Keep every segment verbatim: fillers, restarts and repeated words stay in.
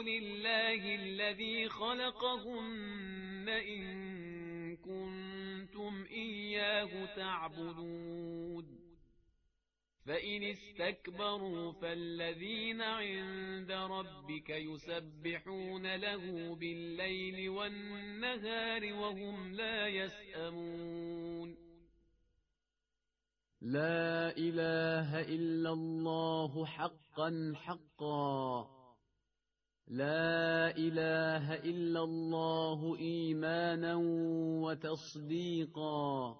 لله الذي خلقهن إن كنتم إياه تعبدون فإن استكبروا فالذين عند ربك يسبحون له بالليل والنهار وهم لا يسأمون لا إله إلا الله حقا حقا لا إله إلا الله إيمانا وتصديقا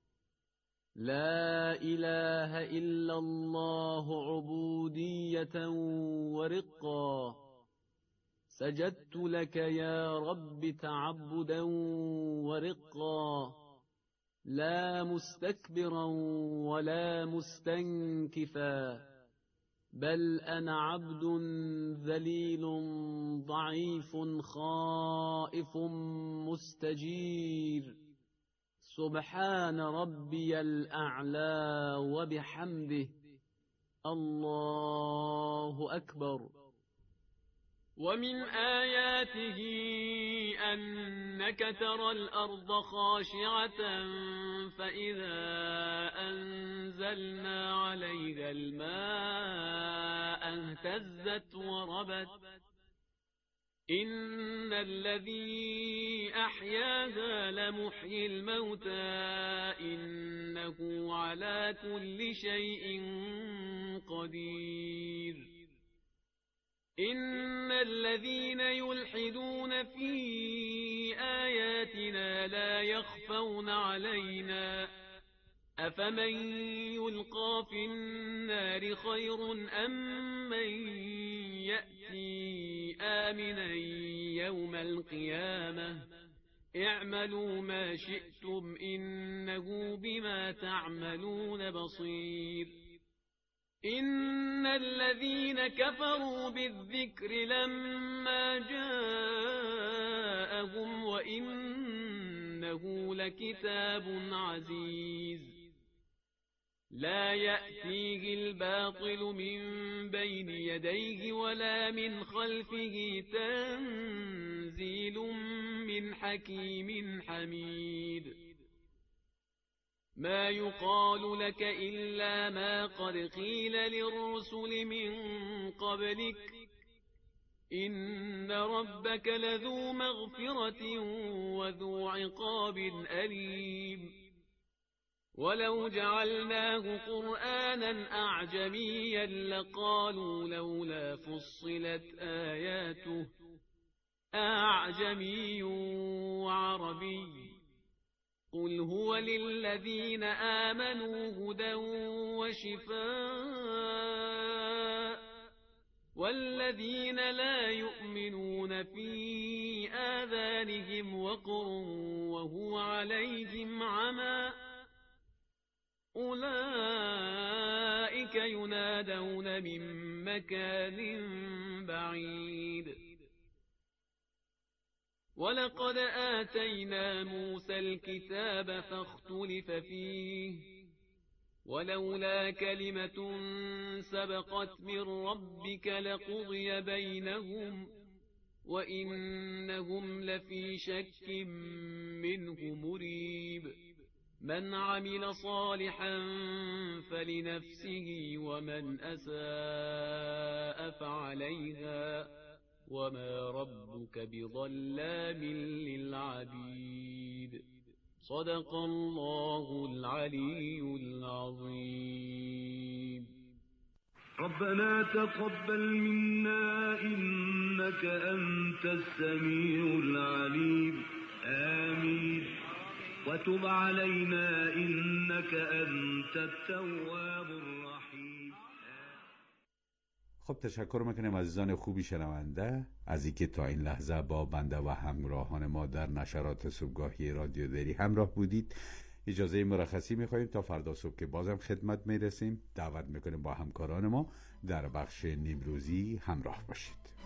لا إله إلا الله عبودية ورقا سجدت لك يا رب تعبدا ورقا لا مستكبرا ولا مستنكفا بل أنا عبد ذليل ضعيف خائف مستجير سبحان ربي الأعلى وبحمده الله أكبر. ومن آياته أنك ترى الأرض خاشعة فإذا أنزلنا عليها الماء اهتزت وربت إن الذي أحياها لمحيي الموتى إنه على كل شيء قدير إن الذين يلحدون في آياتنا لا يخفون علينا أفمن يلقى في النار خير أم من يأتي آمنا يوم القيامة اعملوا ما شئتم إنه بما تعملون بصير إن الذين كفروا بالذكر لما جاءهم وإنه لكتاب عزيز لا يأتيه الباطل من بين يديه ولا من خلفه تنزيل من حكيم حميد ما يقال لك إلا ما قد قيل للرسل من قبلك إن ربك لذو مغفرة وذو عقاب أليم ولو جعلناه قرآنا أعجميا لقالوا لولا فصلت آياته أعجمي وعربي قل هو للذين آمنوا هدى وشفاء والذين لا يؤمنون في آذانهم وقر وهو عليهم عمى أولئك ينادون من مكان بعيد ولقد آتينا موسى الكتاب فاختلف فيه ولولا كلمة سبقت من ربك لقضي بينهم وإنهم لفي شك منه مريب من عمل صالحا فلنفسه ومن أساء فعليها وما ربك بظلام للعبيد صدق الله العلي العظيم. ربنا تقبل منا إنك أنت السميع العليم آمين وتب علينا إنك أنت التواب الرحیم. خب تشکر میکنم عزیزان خوبی شنونده از اینکه تا این لحظه با بنده و همراهان ما در نشرات صبحگاهی رادیو دری همراه بودید. اجازه مرخصی میخواییم تا فردا صبح که بازم خدمت میرسیم. دعوت میکنیم با همکاران ما در بخش نیمروزی همراه باشید.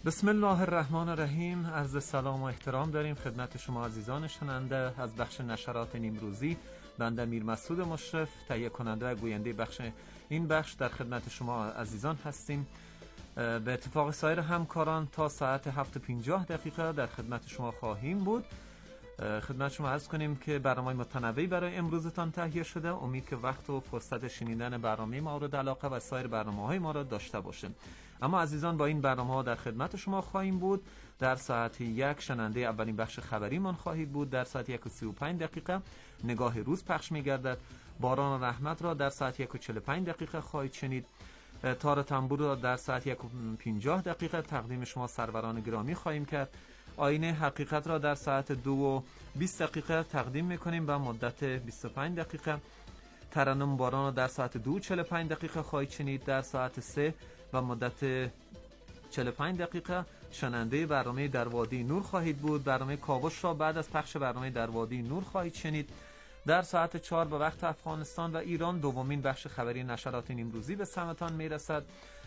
بسم الله الرحمن الرحیم. عرض سلام و احترام داریم خدمت شما عزیزان شنونده از بخش نشرات نیمروزی. بنده میر مسعود مشرف تهیه کننده و گوینده بخش این بخش در خدمت شما عزیزان هستیم. به اتفاق سایر همکاران تا ساعت هفت و پنجاه دقیقه در خدمت شما خواهیم بود. خدمت شما عرض کنیم که برنامه متنوعی برای امروزتان تهیه شده. امید که وقت و فرصت شنیدن برنامه مورد علاقه و سایر برنامه‌های ما را داشته باشیم. اما عزیزان با این برنامه‌ها در خدمت شما خواهیم بود. در ساعت یک شنونده اولین بخش خبری من خواهید بود. در ساعت یک و سی و پنج دقیقه نگاه روز پخش می‌گردد. باران رحمت را در ساعت یک و چهل و پنج دقیقه خواهید شنید. تار تنبور را در ساعت یک و پنجاه دقیقه تقدیم شما سروران گرامی خواهیم کرد. آینه حقیقت را در ساعت دو و بیست دقیقه تقدیم میکنیم به مدت بیست و پنج دقیقه. ترنم باران را در ساعت دو و چهل و پنج دقیقه خواهید شنید. در ساعت سه و مدت چهل و پنج دقیقه شنونده برنامه در وادی نور خواهید بود. برنامه کاوش را بعد از پخش برنامه در وادی نور خواهید شنید. در ساعت چهار به وقت افغانستان و ایران دومین بخش خبری نشرات نیمروزی به سمتان میرسد.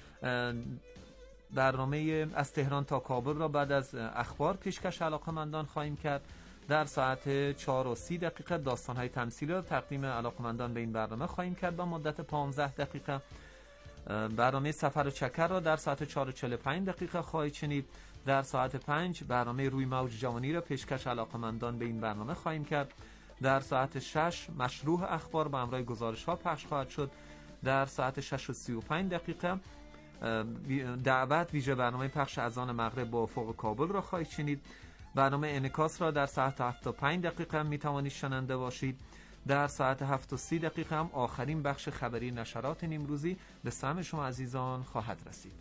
برنامه از تهران تا کابل را بعد از اخبار پیشکش علاقمندان خواهیم کرد. در ساعت چهار و سی دقیقه داستان‌های تمثیلی را تقدیم علاقمندان به این برنامه خواهیم کرد با مدت پانزده دقیقه. برنامه سفر و چکر را در ساعت چهار و چهل و پنج دقیقه خواهید شنید. در ساعت پنج برنامه روی موج جوانی را پیشکش علاقمندان به این برنامه خواهیم کرد. در ساعت شش مشروح اخبار با همراه گزارش‌ها پخش خواهد شد. در ساعت شش و سی و پنج دقیقه دعوت ویژه برنامه پخش اذان مغرب با افق کابل را خواهید شنید. برنامه انعکاس را در ساعت هفت و پنج دقیقه می توانید شنونده باشید. در ساعت هفت و سی دقیقه هم آخرین بخش خبری نشرات نیمروزی به سمع شما عزیزان خواهد رسید.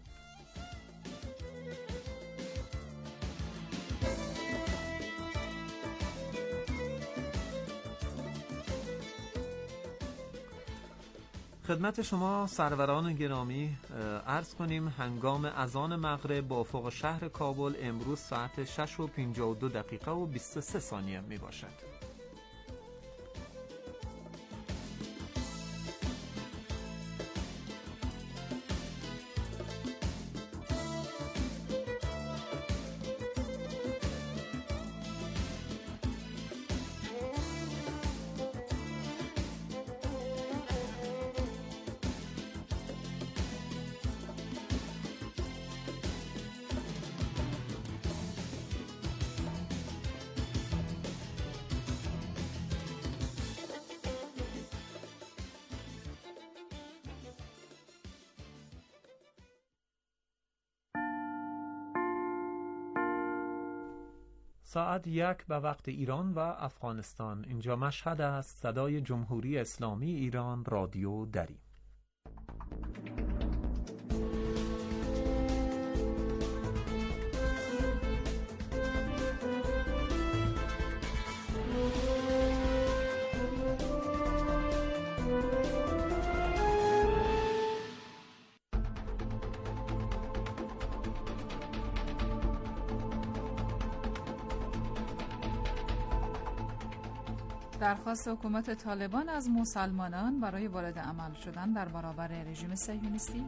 خدمت شما سروران گرامی عرض کنیم هنگام اذان مغرب با افق شهر کابل امروز ساعت شش و پنجاه و دو دقیقه و بیست و سه ثانیه می باشد. ساعت یک به وقت ایران و افغانستان. اینجا مشهد است. صدای جمهوری اسلامی ایران، رادیو دری. درخواست حکومت طالبان از مسلمانان برای وارد عمل شدن در برابر رژیم صهیونیستی.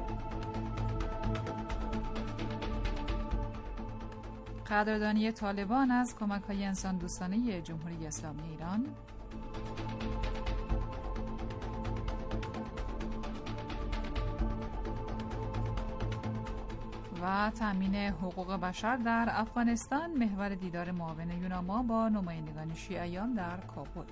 قدردانی طالبان از کمک‌های انسان دوستانه جمهوری اسلامی ایران. و تامین حقوق بشر در افغانستان محور دیدار معاون یوناما با نمایندگان شیعیان در کابل.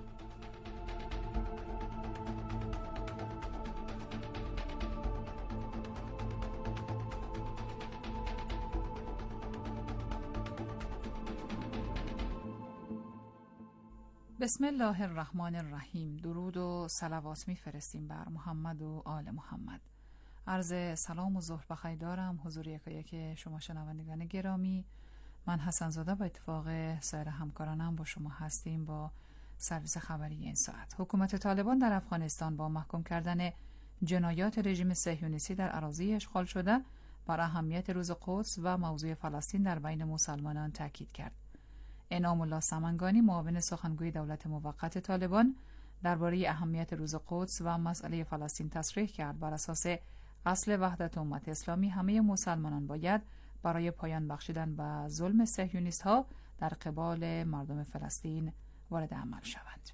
بسم الله الرحمن الرحیم. درود و صلوات می‌فرستیم بر محمد و آل محمد. عرض سلام و ظهر بخیر دارم حضور یکایک شما شنوندگان گرامی. من حسن زاده با اتفاق سایر همکارانم با شما هستیم با سرویس خبری این ساعت. حکومت طالبان در افغانستان با محکوم کردن جنایات رژیم صهیونیستی در اراضی اشغال شده بر اهمیت روز قدس و موضوع فلسطین در بین مسلمانان تاکید کرد. انعام الله سمنگانی معاون سخنگوی دولت موقت طالبان درباره اهمیت روز قدس و مسئله فلسطین تصریح کرد. بر اساس اصل وحدت امت اسلامی همه مسلمانان باید برای پایان بخشیدن به ظلم صهیونیست ها در قبال مردم فلسطین وارد عمل شوند.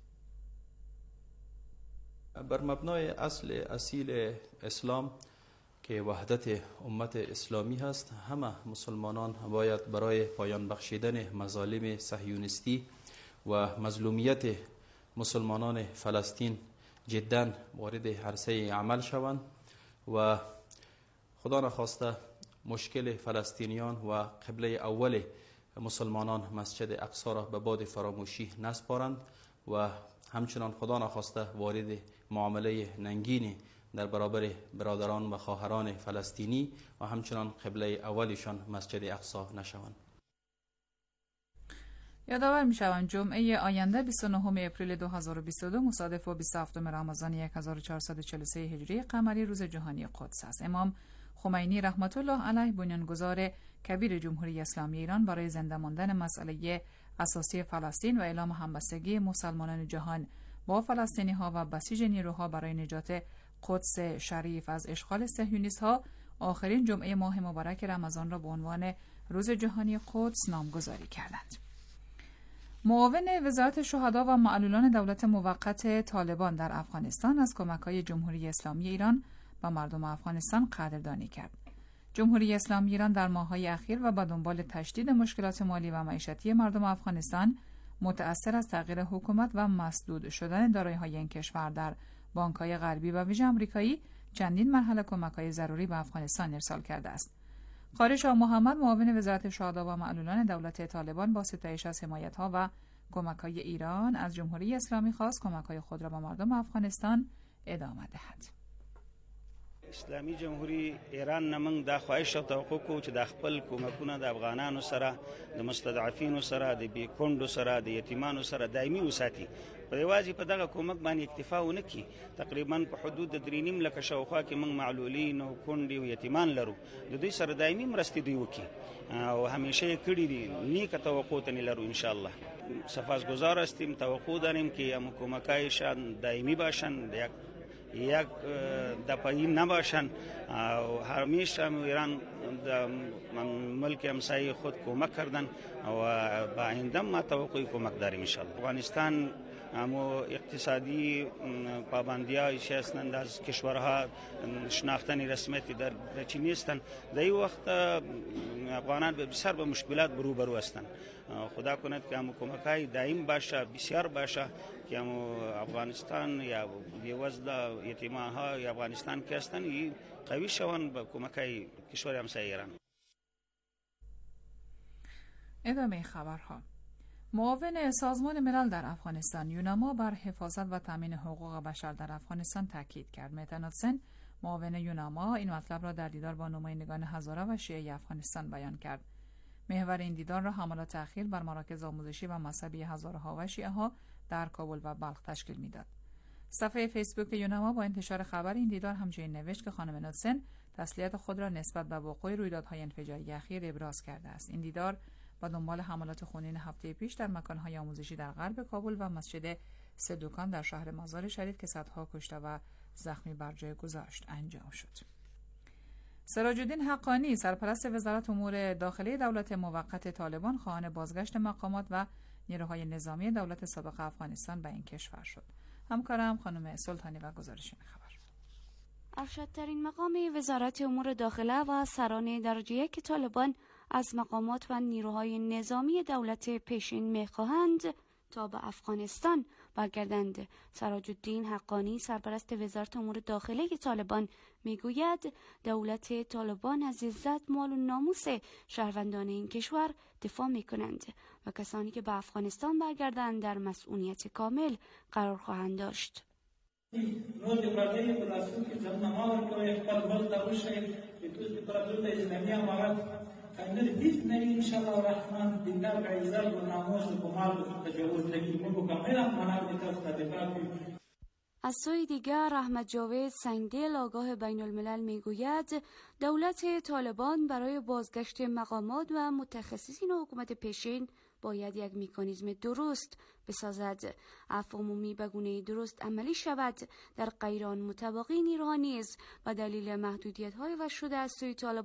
بر مبنای اصل اصیل اسلام که وحدت امت اسلامی هست، همه مسلمانان باید برای پایان بخشیدن مظالم صهیونیستی و مظلومیت مسلمانان فلسطین جدا وارد عرصه عمل شوند و خدا نخواسته مشکل فلسطینیان و قبله اول مسلمانان مسجد اقصی را به باد فراموشی نسپارند و همچنان خدا نخواسته وارد معامله ننگینی در برابر برادران و خواهران فلسطینی و همچنان قبله اولیشان مسجد اقصی نشوند. یادآور می‌شوم جمعه آینده بیست و نهم اپریل دو هزار و بیست و دو مصادف با بیست و هفتم رمضان هزار و چهارصد و چهل و سه هجری قمری روز جهانی قدس است. امام خمینی رحمت الله علیه بنیانگذار کبیر جمهوری اسلامی ایران برای زنده ماندن مسئله اساسی فلسطین و اعلام همبستگی مسلمانان جهان با فلسطینی ها و بسیج نیروها برای نجات قدس شریف از اشغال صهیونیست ها آخرین جمعه ماه مبارک رمضان را به عنوان روز جهانی قدس نامگذاری کردند. معاون وزارت شهدا و معلولان دولت موقت طالبان در افغانستان از کمک‌های جمهوری اسلامی ایران به مردم افغانستان قدردانی کرد. جمهوری اسلامی ایران در ماه‌های اخیر و به دنبال تشدید مشکلات مالی و معیشتی مردم افغانستان متأثر از تغییر حکومت و مسدود شدن دارایی‌های این کشور در بانک‌های غربی و ویژه آمریکایی چندین مرحله کمک‌های ضروری به افغانستان ارسال کرده است. قاری شاه محمد معاون وزارت شهدا و معلولان دولت طالبان با ستایش از حمایت‌ها و کمک‌های ایران از جمهوری اسلامی خواست کمک‌های خود را به مردم افغانستان ادامه دهد. اسلامي جمهوریت ایران نمنګ د خواهش او توقع کو چې د خپل کومکونه د افغانانو سره د مستضعفینو سره د بیکوندو سره د یتیمانو سره دایمي وساتي. په یوازې په دغه کومک باندې اکتفا ونه کی. تقریبا په حدود د درې نیم لکه شاوخوا کې موږ معلولین او کونډې او یتیمان لرو. د دوی سره دایمي مرستې دوی وکي او همیشه یې کړي دي. نیکه توقع ته لرو ان شاء الله. سپاسگزار هستیم، توقع داریم که هم کمکایشان دایمی باشن، یک یک دفعی نباشن و همیشه ایران ملک همسایه خود کمک کردن و با آینده ما توقع کمک داریم ان شاء الله. افغانستان همو اقتصادی پابندی‌های هستند از کشورها شناختن رسمیتی در چی نیستند. در این وقت افغانان بسیار به مشکلات روبرو هستند. خدا کند که همو کمک‌های دائم باشه، بسیار باشه که همو افغانستان یا بی‌وزله یتیمان‌ها یا افغانستان که هستند قوی شوند به کمک‌های کشور همسایه ایران. ادامه خبرها. معاون سازمان ملل در افغانستان یوناما بر حفاظت و تامین حقوق بشر در افغانستان تاکید کرد. مهتناد سن معاون یوناما این مطلب را در دیدار با نمایندگان هزاره و شیعه افغانستان بیان کرد. محور این دیدار را حملات اخیر بر مراکز آموزشی و مذهبی هزاره ها و شیعه ها در کابل و بلخ تشکیل میداد. صفحه فیسبوک یوناما با انتشار خبر این دیدار همچنین نوشت که خانم نادسن تسلیت خود را نسبت به وقوع رویدادهای انفجاری اخیر ابراز کرده است. این دیدار با دنبال حملات خونین هفته پیش در مکان‌های آموزشی در غرب کابل و مسجد سه دکان در شهر مزار شریف که صدها کشته و زخمی بر جای گذاشت انجام شد. سراج الدین حقانی سرپرست وزارت امور داخلی دولت موقت طالبان خواهان بازگشت مقامات و نیروهای نظامی دولت سابق افغانستان به این کشور شد. همکارم خانم سلطانی و گزارش این خبر. ارشدترین مقام وزارت امور داخله و سران درجه یک طالبان از مقامات و نیروهای نظامی دولت پیشین می‌خواهند تا به افغانستان برگردند. سراج الدین حقانی سرپرست وزارت امور داخلی طالبان میگوید دولت طالبان از عزت، مال و ناموس شهروندان این کشور دفاع میکنند و کسانی که به افغانستان برگردند در مسئولیت کامل قرار خواهند داشت. نو د پردیو په لاسو کې ځان ما ورکوي خپل ملک ته وشي چې دوی د پردیو د اسلامي امارات کنه دې نه ان شاء الله الرحمن د دغه عزت او ناموس په مال تجاوز نکړي موږ کاملا منابع ته دفاع کوي. از سوی دیگر احمد جاوید سنگدل آگاه بین الملل میگوید دولت طالبان برای بازگشت مقامات و متخصصین حکومت پیشین باید یک مکانیزم درست بسازد. عفو عمومی به گونه درست عملی شود. در غیران مطابقی نیروها نیز و دلیل محدودیت‌های و شده از سوی طالبان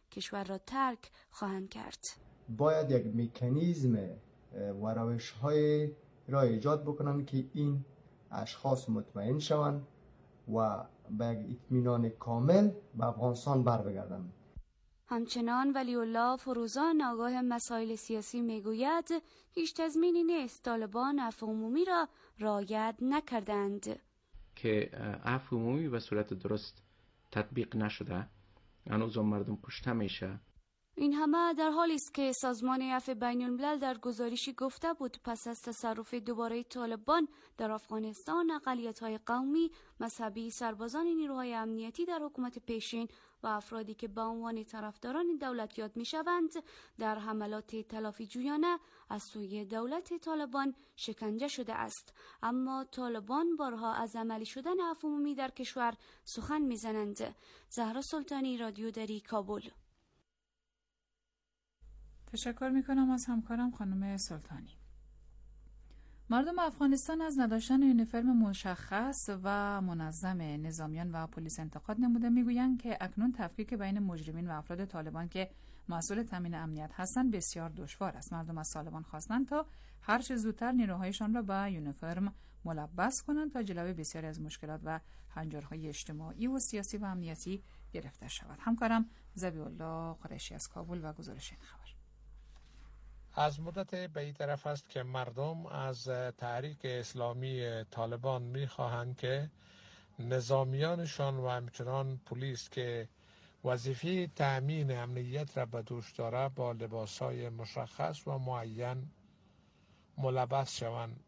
کشور را ترک خواهند کرد. باید یک مکانیزم و روش‌های را ایجاد بکنند که این اشخاص مطمئن شوند و به اطمینان کامل به افغانستان بر بگردند. همچنان ولی الله فروزان آگاه مسائل سیاسی میگوید هیچ تضمینی نیست طالبان عفو عمومی را رعایت نکردند. که عفو عمومی به صورت درست تطبیق نشده، هنوز مردم کشته میشه. این همه در حالی است که سازمان عفو بین الملل در گزارشی گفته بود پس از تصرف دوباره طالبان در افغانستان اقلیت‌های قومی، مذهبی، سربازان نیروهای امنیتی در حکومت پیشین و افرادی که به عنوان طرفداران دولت یاد می‌شوند در حملات تلافی جویانه از سوی دولت طالبان شکنجه شده است. اما طالبان بارها از عملی شدن عفو عمومی در کشور سخن می‌زنند. زهرا سلطانی، رادیو دری، کابل. تشکر میکنم از همکارم خانم سلطانی. مردم افغانستان از نداشتن یونیفرم مشخص و منظم نظامیان و پلیس انتقاد نموده. میگویند که اکنون تفکیک بین مجرمین و افراد طالبان که مسئول تامین امنیت هستند بسیار دشوار است. مردم از طالبان خواستند تا هر چه زودتر نیروهایشان را به یونیفرم ملبس کنند تا جلوی بسیاری از مشکلات و هنجارهای اجتماعی و سیاسی و امنیتی گرفته شود. همکارم ذبیح الله قریشی از کابل و گزارش این خبر. از مدت به این طرف است که مردم از تحریک اسلامی طالبان می‌خواهند که نظامیانشان و همچنان پلیس که وظیفه تأمین امنیت را به دوش داره با لباس‌های مشخص و معین ملبس شوند.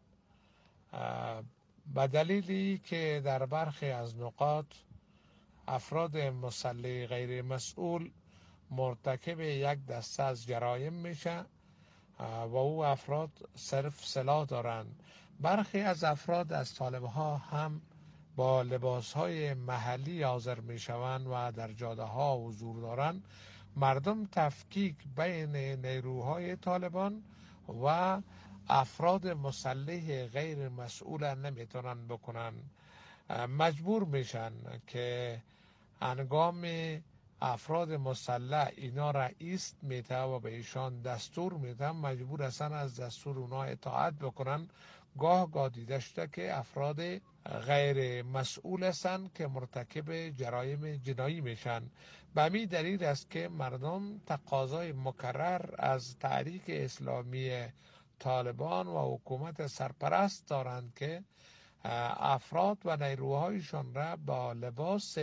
به دلیلی که در برخی از نقاط افراد مسلح غیر مسئول مرتکب یک دسته از جرایم میشه و او افراد صرف سلاح دارند. برخی از افراد از طالبها هم با لباسهای محلی حاضر می شوند و در جاده ها حضور دارند. مردم تفکیک بین نیروهای طالبان و افراد مسلح غیر مسئول نمیتونن بکنن. مجبور میشن که هنگام افراد مسلح اینا را ایست میته و به ایشان دستور میته، مجبور هستن از دستور اونا اطاعت بکنن. گاه گاه دیده شده که افراد غیر مسئول هستند که مرتکب جرایم جنایی میشن. به همین دلیل است که مردم تقاضای مکرر از تحریک اسلامی طالبان و حکومت سرپرست دارند که افراد و نیروهایشان را با لباس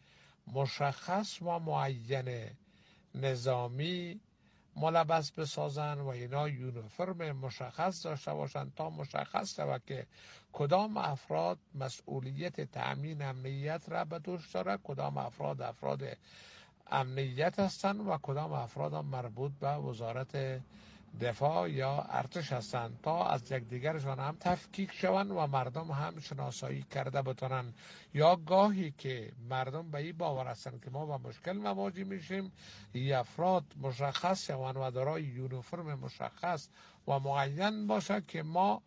مشخص و معین نظامی ملبس بسازن و اینا یونیفرم مشخص داشته باشند تا مشخص شود که کدام افراد مسئولیت تأمین امنیت را به دوش داره، کدام افراد افراد امنیت هستند و کدام افراد مربوط به وزارت دفاع یا ارتش هستند تا از یکدیگرشان هم تفکیک شوند و مردم هم شناسایی کرده بتونن. یا گاهی که مردم به این باور هستند که ما با مشکل مواجه میشیم، این افراد مشخص شوند و دارای یونیفرم مشخص و معین باشه که ما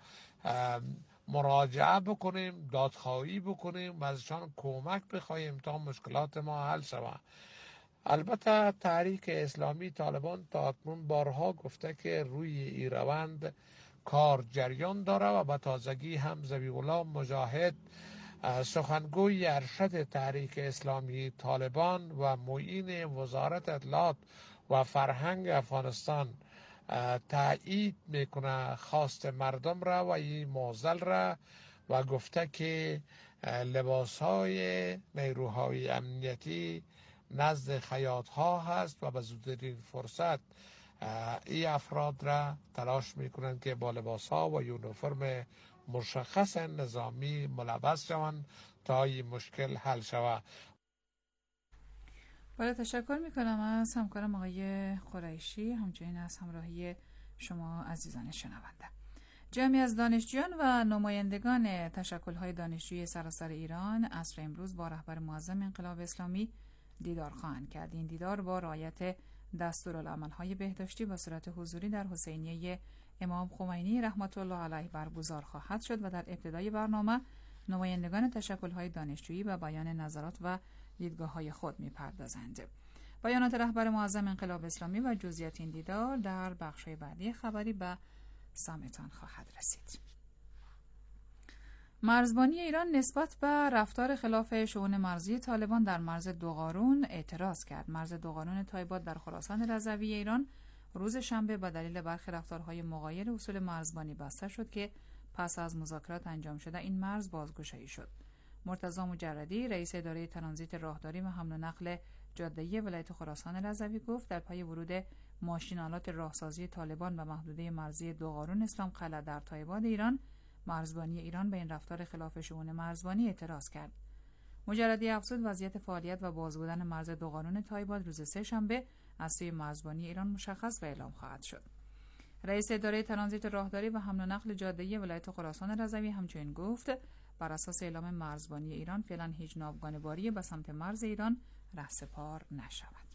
مراجعه بکنیم، دادخواهی بکنیم و ازشان کمک بخواهیم تا مشکلات ما حل شود. البته تحریک اسلامی طالبان تا اکنون بارها گفته که روی این روند کار جریان داره و به تازگی هم ذبیح الله مجاهد سخنگوی ارشد تحریک اسلامی طالبان و معین وزارت اطلاعات و فرهنگ افغانستان تایید میکنه خواست مردم را و این معضل را و گفته که لباسهای نیروهای امنیتی نزد خیاط ها هست و به زودترین فرصت این افراد را تلاش میکنند که با لباس ها و یونیفرم مشخص نظامی ملبس شوند تا این مشکل حل شود. باید تشکر میکنم از همکارم آقای قریشی، همچنین از همراهی شما عزیزان شنونده. جمعی از دانشجویان و نمایندگان تشکل‌های دانشجویی سراسر ایران عصر امروز با رهبر معظم انقلاب اسلامی دیدار خواهند کرد. این دیدار با رعایت دستورالعمل‌های بهداشتی و صورت حضوری در حسینیه امام خمینی رحمت الله علیه برگزار خواهد شد و در ابتدای برنامه نمایندگان تشکل‌های دانشجویی و بیان نظرات و دیدگاه‌های خود می‌پردازند. بیانات رهبر معظم انقلاب اسلامی و جزئیات این دیدار در بخش‌های بعدی خبری به سمعتان خواهد رسید. مرزبانی ایران نسبت به رفتار خلاف شئون مرزی طالبان در مرز دوقارون اعتراض کرد. مرز دوقارون تایبات در خراسان رضوی ایران روز شنبه به دلیل برخی رفتارهای مغایر اصول مرزبانی بسته شد که پس از مذاکرات انجام شده این مرز بازگشایی شد. مرتضی مجردی رئیس اداره ترانزیت راهداری و حمل و نقل جاده‌ای ولایت خراسان رضوی گفت در پی ورود ماشین‌آلات راهسازی طالبان به محدوده مرزی دوقارون اسلام قلعه در تایبات ایران، مرزبانی ایران به این رفتار خلاف شئون مرزبانی اعتراض کرد. مجردی افزود وضعیت فعالیت و باز بودن مرز دوقارون تایبات روز سه شنبه از سوی مرزبانی ایران مشخص و اعلام خواهد شد. رئیس اداره ترانزیت راهداری و حمل و نقل جاده‌ای ولایت خراسان رضوی همچنین گفت بر اساس اعلام مرزبانی ایران فعلا هیچ ناوگانه‌باری به سمت مرز ایران رهسپار نشود.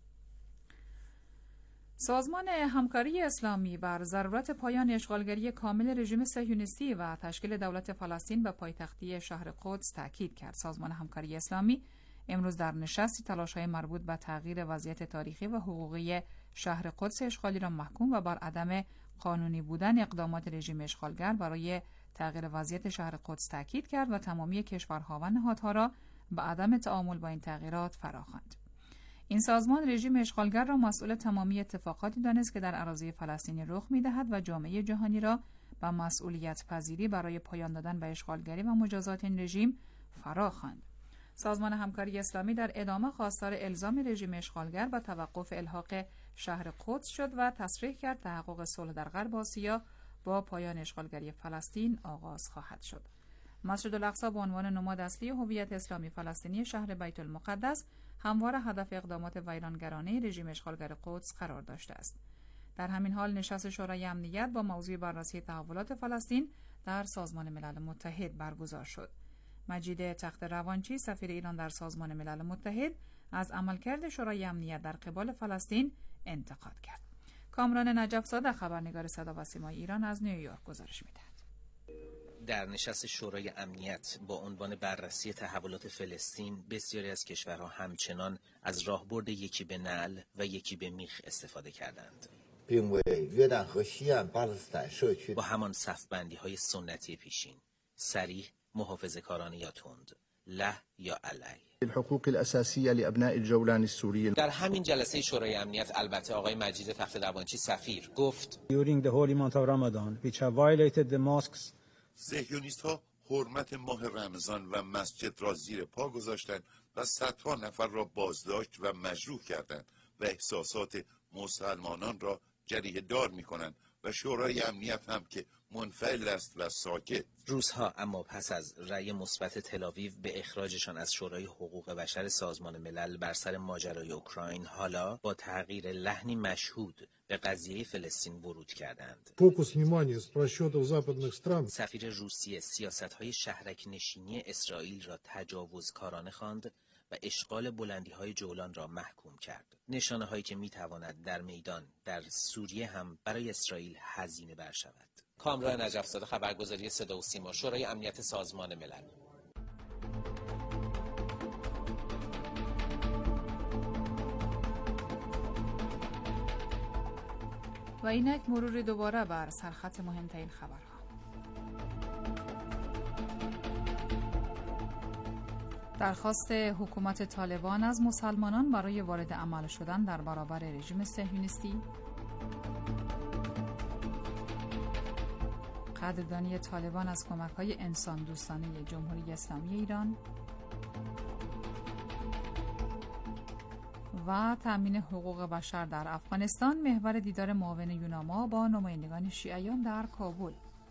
سازمان همکاری اسلامی بر ضرورت پایان اشغالگری کامل رژیم صهیونیستی و تشکیل دولت فلسطین به پایتختی شهر قدس تاکید کرد. سازمان همکاری اسلامی امروز در نشستی تلاش‌های مربوط به تغییر وضعیت تاریخی و حقوقی شهر قدس اشغالی را محکوم و بر عدم قانونی بودن اقدامات رژیم اشغالگر برای تغییر وضعیت شهر قدس تاکید کرد و تمامی کشورها و نهادها را به عدم تعامل با این تغییرات فراخواند. این سازمان رژیم اشغالگر را مسئول تمامی اتفاقاتی دانست که در اراضی فلسطینی رخ می‌دهد و جامعه جهانی را به مسئولیت پذیری برای پایان دادن به اشغالگری و مجازات این رژیم فراخواند. سازمان همکاری اسلامی در ادامه خواستار الزام رژیم اشغالگر به توقف الحاق شهر قدس شد و تصریح کرد تحقق صلح در غرب آسیا با پایان اشغالگری فلسطین آغاز خواهد شد. مسجد الاقصی به عنوان نماد اصلی هویت اسلامی فلسطینی شهر بیت المقدس همواره هدف اقدامات ویرانگرانه رژیم اشغالگر قدس قرار داشته است. در همین حال نشست شورای امنیت با موضوع بررسی تحولات فلسطین در سازمان ملل متحد برگزار شد. مجید تخت روانچی سفیر ایران در سازمان ملل متحد از عملکرد شورای امنیت در قبال فلسطین انتقاد کرد. کامران نجف زاده خبرنگار صدا و سیمای ایران از نیویورک گزارش می‌دهد. در نشست شورای امنیت با عنوان بررسی تحولات فلسطین بسیاری از کشورها همچنان از راهبرد یکی به نعل و یکی به میخ استفاده کردند. با همان صفبندی‌های سنتی پیشین، صریح، محافظه‌کارانه یا تند، له یا علی. الحقوق الاساسیه لابناء الجولان السوری. در همین جلسه شورای امنیت البته آقای مجید تخت روانچی سفیر گفت During the holy month of Ramadan which have violated the mosques. صهیونیست‌ها حرمت ماه رمضان و مسجد را زیر پا گذاشتند و صدها نفر را بازداشت و مجروح کردند و احساسات مسلمانان را جریحه دار می‌کنند و شورای امنیت هم که منفعل است و ساکت. روزها اما پس از رأی مثبت تل‌آویو به اخراجشان از شورای حقوق بشر سازمان ملل بر سر ماجرای اوکراین، حالا با تغییر لحنی مشهود به قضیه فلسطین ورود کردند. سفیر روسیه سیاست‌های شهرک نشینی اسرائیل را تجاوزکارانه خواند و اشغال بلندی‌های جولان را محکوم کرد. نشانه‌هایی که می‌تواند در میدان در سوریه هم برای اسرائیل هزینه بر شود. کامران نجف زاده خبرگزاری صدا و سیما شورای امنیت سازمان ملل. و اینک مرور دوباره بر سرخط مهمترین خبرها. درخواست حکومت طالبان از مسلمانان برای وارد عمل شدن در برابر رژیم صهیونیستی، قدردانی طالبان از کمک‌های انسان دوستانه جمهوری اسلامی ایران و تأمین حقوق بشر در افغانستان محور دیدار معاون یوناما با نمایندگان شیعیان در کابل.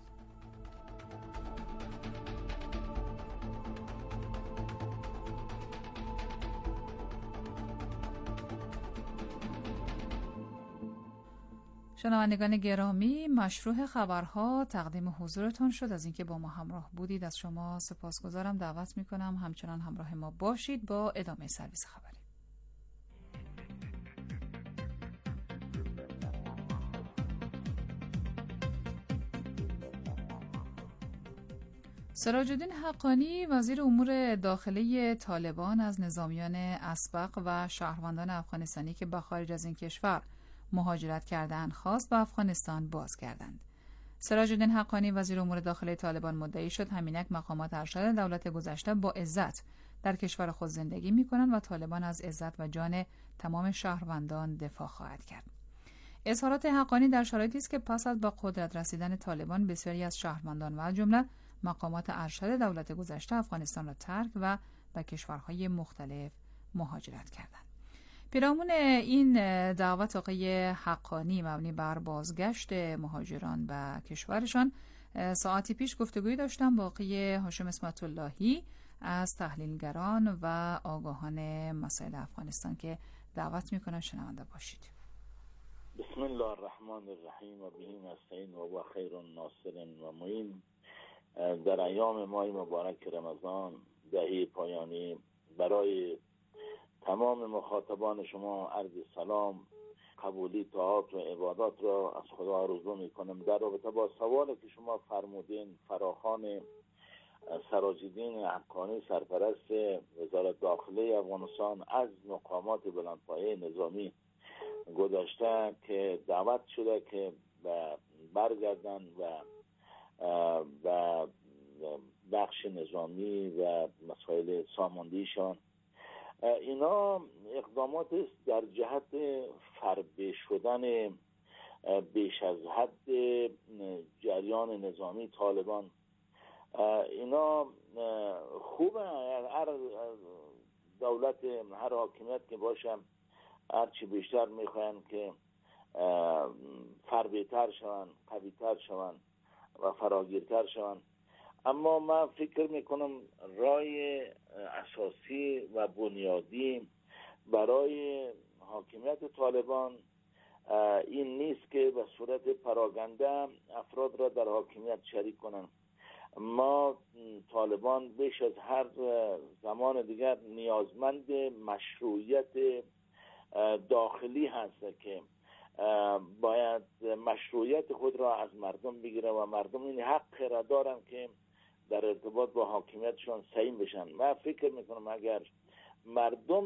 شنوندگان گرامی، مشروع خبرها تقدیم حضورتان شد. از اینکه با ما همراه بودید از شما سپاسگزارم. دعوت میکنم همچنان همراه ما باشید با ادامه سرویس خبری. سراج الدین حقانی وزیر امور داخلی طالبان از نظامیان اسبق و شهروندان افغانستانی که به خارج از این کشور مهاجرت کردند خواست به افغانستان بازگردند. سراج الدین حقانی وزیر امور داخلی طالبان مدعی شد همینک مقامات ارشد دولت گذشته با عزت در کشور خود زندگی می‌کنند و طالبان از عزت و جان تمام شهروندان دفاع خواهد کرد. اظهارات حقانی در شرایطی است که پس از با قدرت رسیدن طالبان بسیاری از شهروندان و از جمله مقامات ارشد دولت گذشته افغانستان را ترک و به کشورهای مختلف مهاجرت کردند. پیرامون این دعوت آقای حقانی مبنی بر بازگشت مهاجران به کشورشان ساعتی پیش گفتگویی داشتم با آقای هاشم اسمت اللهی از تحلیلگران و آگاهان مسائل افغانستان که دعوت میکنم شنونده باشید. بسم الله الرحمن الرحیم و به نستعین و هو خیر الناصر و معین. در ایام ماه مبارک رمضان دهه پایانی برای تمام مخاطبان شما عرض سلام، قبولی طاعات و عبادات را از خدا آرزو میکنم. در رابطه با سوالی که شما فرمودین، فراخوان سراج الدین حقانی سرپرست وزارت داخلی افغانستان از مقامات بلندپایه نظامی گذاشته که دعوت شده که برگردن و و بخش نظامی و مسائل ساماندهیشان، اینا اقدامات است در جهت فربه شدن بیش از حد جریان نظامی طالبان. اینا خوبه، هر دولت، هر حاکمیت که باشم هرچی بیشتر میخواین که فربه تر شوند، قوی تر شوند و فراگیرتر شوند. اما من فکر میکنم رای اساسی و بنیادی برای حاکمیت طالبان این نیست که به صورت پراگنده افراد را در حاکمیت شریک کنند. ما طالبان بیش از هر زمان دیگر نیازمند مشروعیت داخلی هست که باید مشروعیت خود را از مردم بگیره و مردم این حق را دارن که در ارتباط با حاکمیتشان سعیم بشن. من فکر میکنم اگر مردم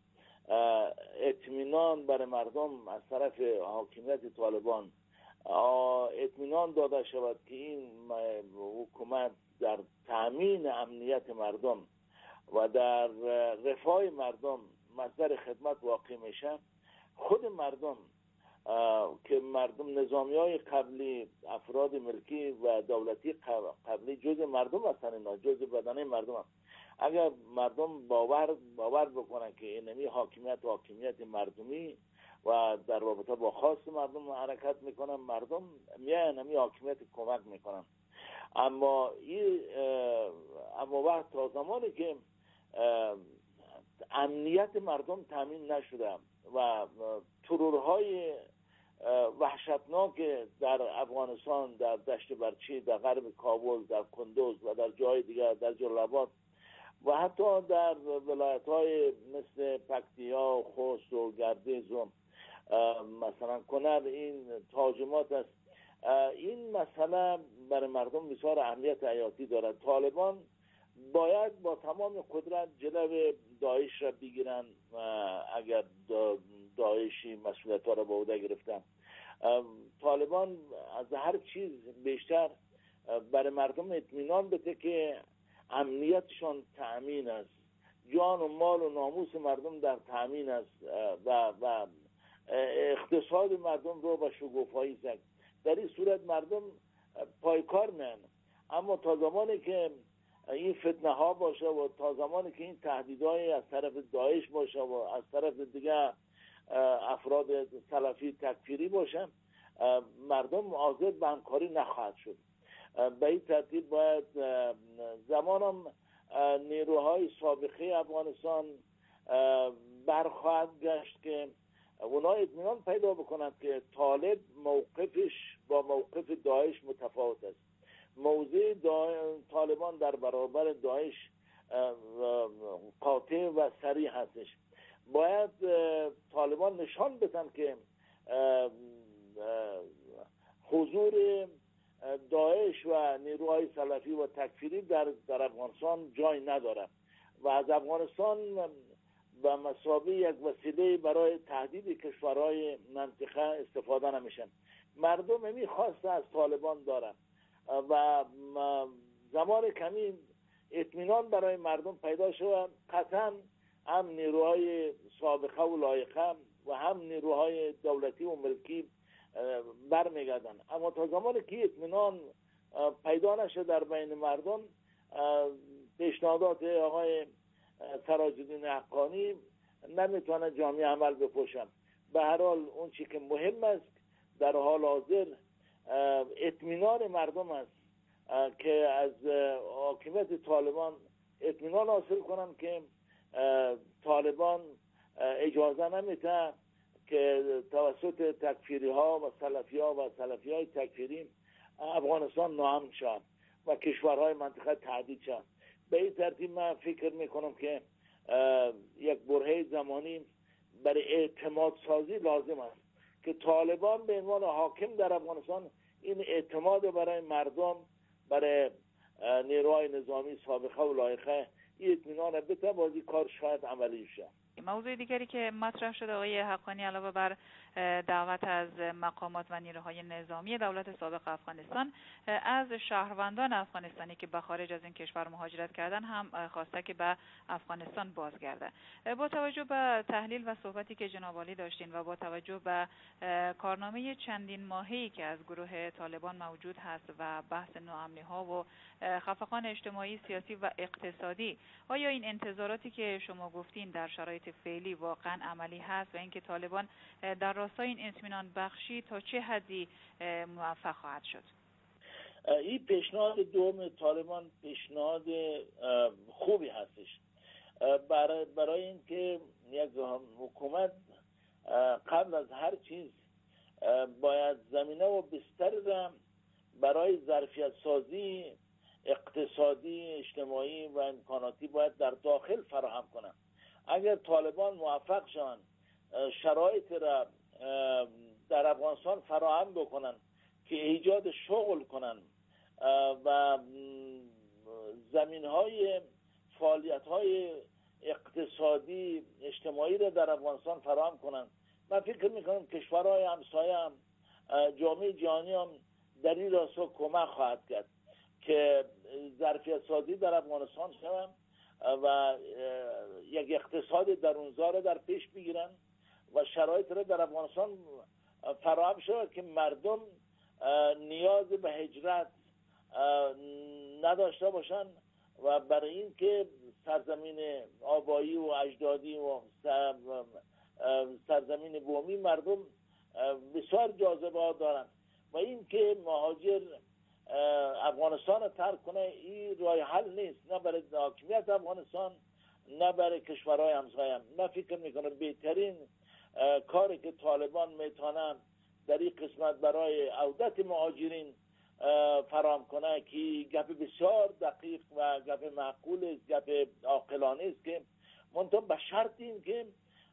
اطمینان برای مردم از طرف حاکمیت طالبان اطمینان داده شود که این حکومت در تامین امنیت مردم و در رفاه مردم مصدر خدمت واقع میشه، خود مردم که مردم نظامی های قبلی، افراد ملکی و دولتی قبلی جز مردم هستن، اینا جز بدنه مردم هستن. اگر مردم باور باور بکنن که اینمی حاکمیت حاکمیت مردمی و در رابطه با خواست مردم حرکت میکنن، مردم میان اینمی حاکمیت کمک میکنن. اما این اما وقت تا زمانی که امنیت مردم تامین نشده و ترورهای وحشتناک در افغانستان، در دشت برچی، در غرب کابل، در کندوز و در جای دیگر، در جلال‌آباد و حتی در ولایت‌های مثل پکتیا، خوست و گردیز و مثلا کنر، این تهاجمات است. این مسئله برای مردم بسیار اهمیت حیاتی دارد. طالبان باید با تمام قدرت جلو داعش را بگیرن اگر داعشی مسئولیت ها را به عهده گرفتن. طالبان از هر چیز بیشتر برای مردم اطمینان بده که امنیتشان تأمین است، جان و مال و ناموس مردم در تأمین است و و اقتصاد مردم رو به شکوفایی زد. در این صورت مردم پایکار میان. اما تا زمانی که این فتنه ها باشه و تا زمانی که این تهدیدهای از طرف داعش باشه و از طرف دیگه افراد سلفی تکفیری باشه، مردم حاضر به همکاری نخواهد شد. به این ترتیب باید زمانم نیروهای سابقه افغانستان برخواهد گشت که اونا اطمینان پیدا بکنند که طالب موقفش با موقف داعش متفاوت است. موضع طالبان در برابر داعش قاطع و صریح هستش. باید طالبان نشان بدن که حضور داعش و نیروهای سلفی و تکفیری در, در افغانستان جای نداره و از افغانستان به مثابه یک وسیله برای تهدید کشورهای منطقه استفاده نمیشن. مردم همی خواست از طالبان دارن و زمان کمی اطمینان برای مردم پیدا شد. قطعا هم نیروهای سابقه و لایقه و هم نیروهای دولتی و ملکی برمیگردن، اما تا زمانی که اطمینان پیدا نشه در بین مردم، پیشنهادات آقای سراج‌الدین حقانی نمیتونه جامعه عمل بپوشن. به هر حال اون چی که مهم است در حال حاضر اطمینان مردم است که از حاکمیت طالبان اطمینان حاصل کنن که طالبان اجازه نمیده که توسط تکفیری ها و سلفی ها و سلفی های تکفیری افغانستان ناامن شد و کشورهای منطقه تهدید شد. به این ترتیب من فکر میکنم که یک برهه زمانی برای اعتماد سازی لازم است که طالبان به عنوان حاکم در افغانستان این اعتماد برای مردم، برای نیروهای نظامی سابقه و لایقه این اطمینان بده، بازی کار شاید عملی شه. موضوع دیگری که مطرح شده آقای حقانی علاوه بر دعوت از مقامات و نیروهای نظامی دولت سابق افغانستان از شهروندان افغانستانی که به خارج از این کشور مهاجرت کردن هم خواسته که به افغانستان بازگرده. با توجه به تحلیل و صحبتی که جناب عالی داشتین و با توجه به کارنامه چندین ماهه‌ای که از گروه طالبان موجود هست و بحث ناامنی ها و خفقان اجتماعی، سیاسی و اقتصادی، آیا این انتظاراتی که شما گفتین در شرایط فعلی واقعا عملی هست و اینکه طالبان در راستای این اطمینان بخشی تا چه حدی موفق خواهد شد؟ این پیشنهاد دوم طالبان پیشنهاد خوبی هستش برای برای اینکه یک حکومت قبل از هر چیز باید زمینه و بستر را برای ظرفیت سازی اقتصادی، اجتماعی و امکاناتی باید در داخل فراهم کنند. اگر طالبان موفق شوند شرایط را در افغانستان فراهم بکنن که ایجاد شغل کنن و زمینهای فعالیت‌های اقتصادی اجتماعی را در افغانستان فراهم کنن، من فکر میکنم کشورهای همسایه هم جامعه جهانی هم در این راستا کمک خواهد کرد که ظرفیت سازی در افغانستان شود و یک اقتصاد درونزا در پیش بگیرن و شرایط را در افغانستان فراهم شود که مردم نیاز به هجرت نداشته باشن و برای این که سرزمین آبایی و اجدادی و سرزمین بومی مردم بسیار جاذبه دارن و این که مهاجر افغانستان رو ترک کنه این راه حل نیست، نه برای حاکمیت افغانستان نه برای کشورهای همسایه. من فکر میکنم بهترین کاری که طالبان میتونه در این قسمت برای عودت مهاجرین فراهم کنه که گپ بسیار دقیق و گپ معقول است، گپ عاقلانه است که منتها به شرط این که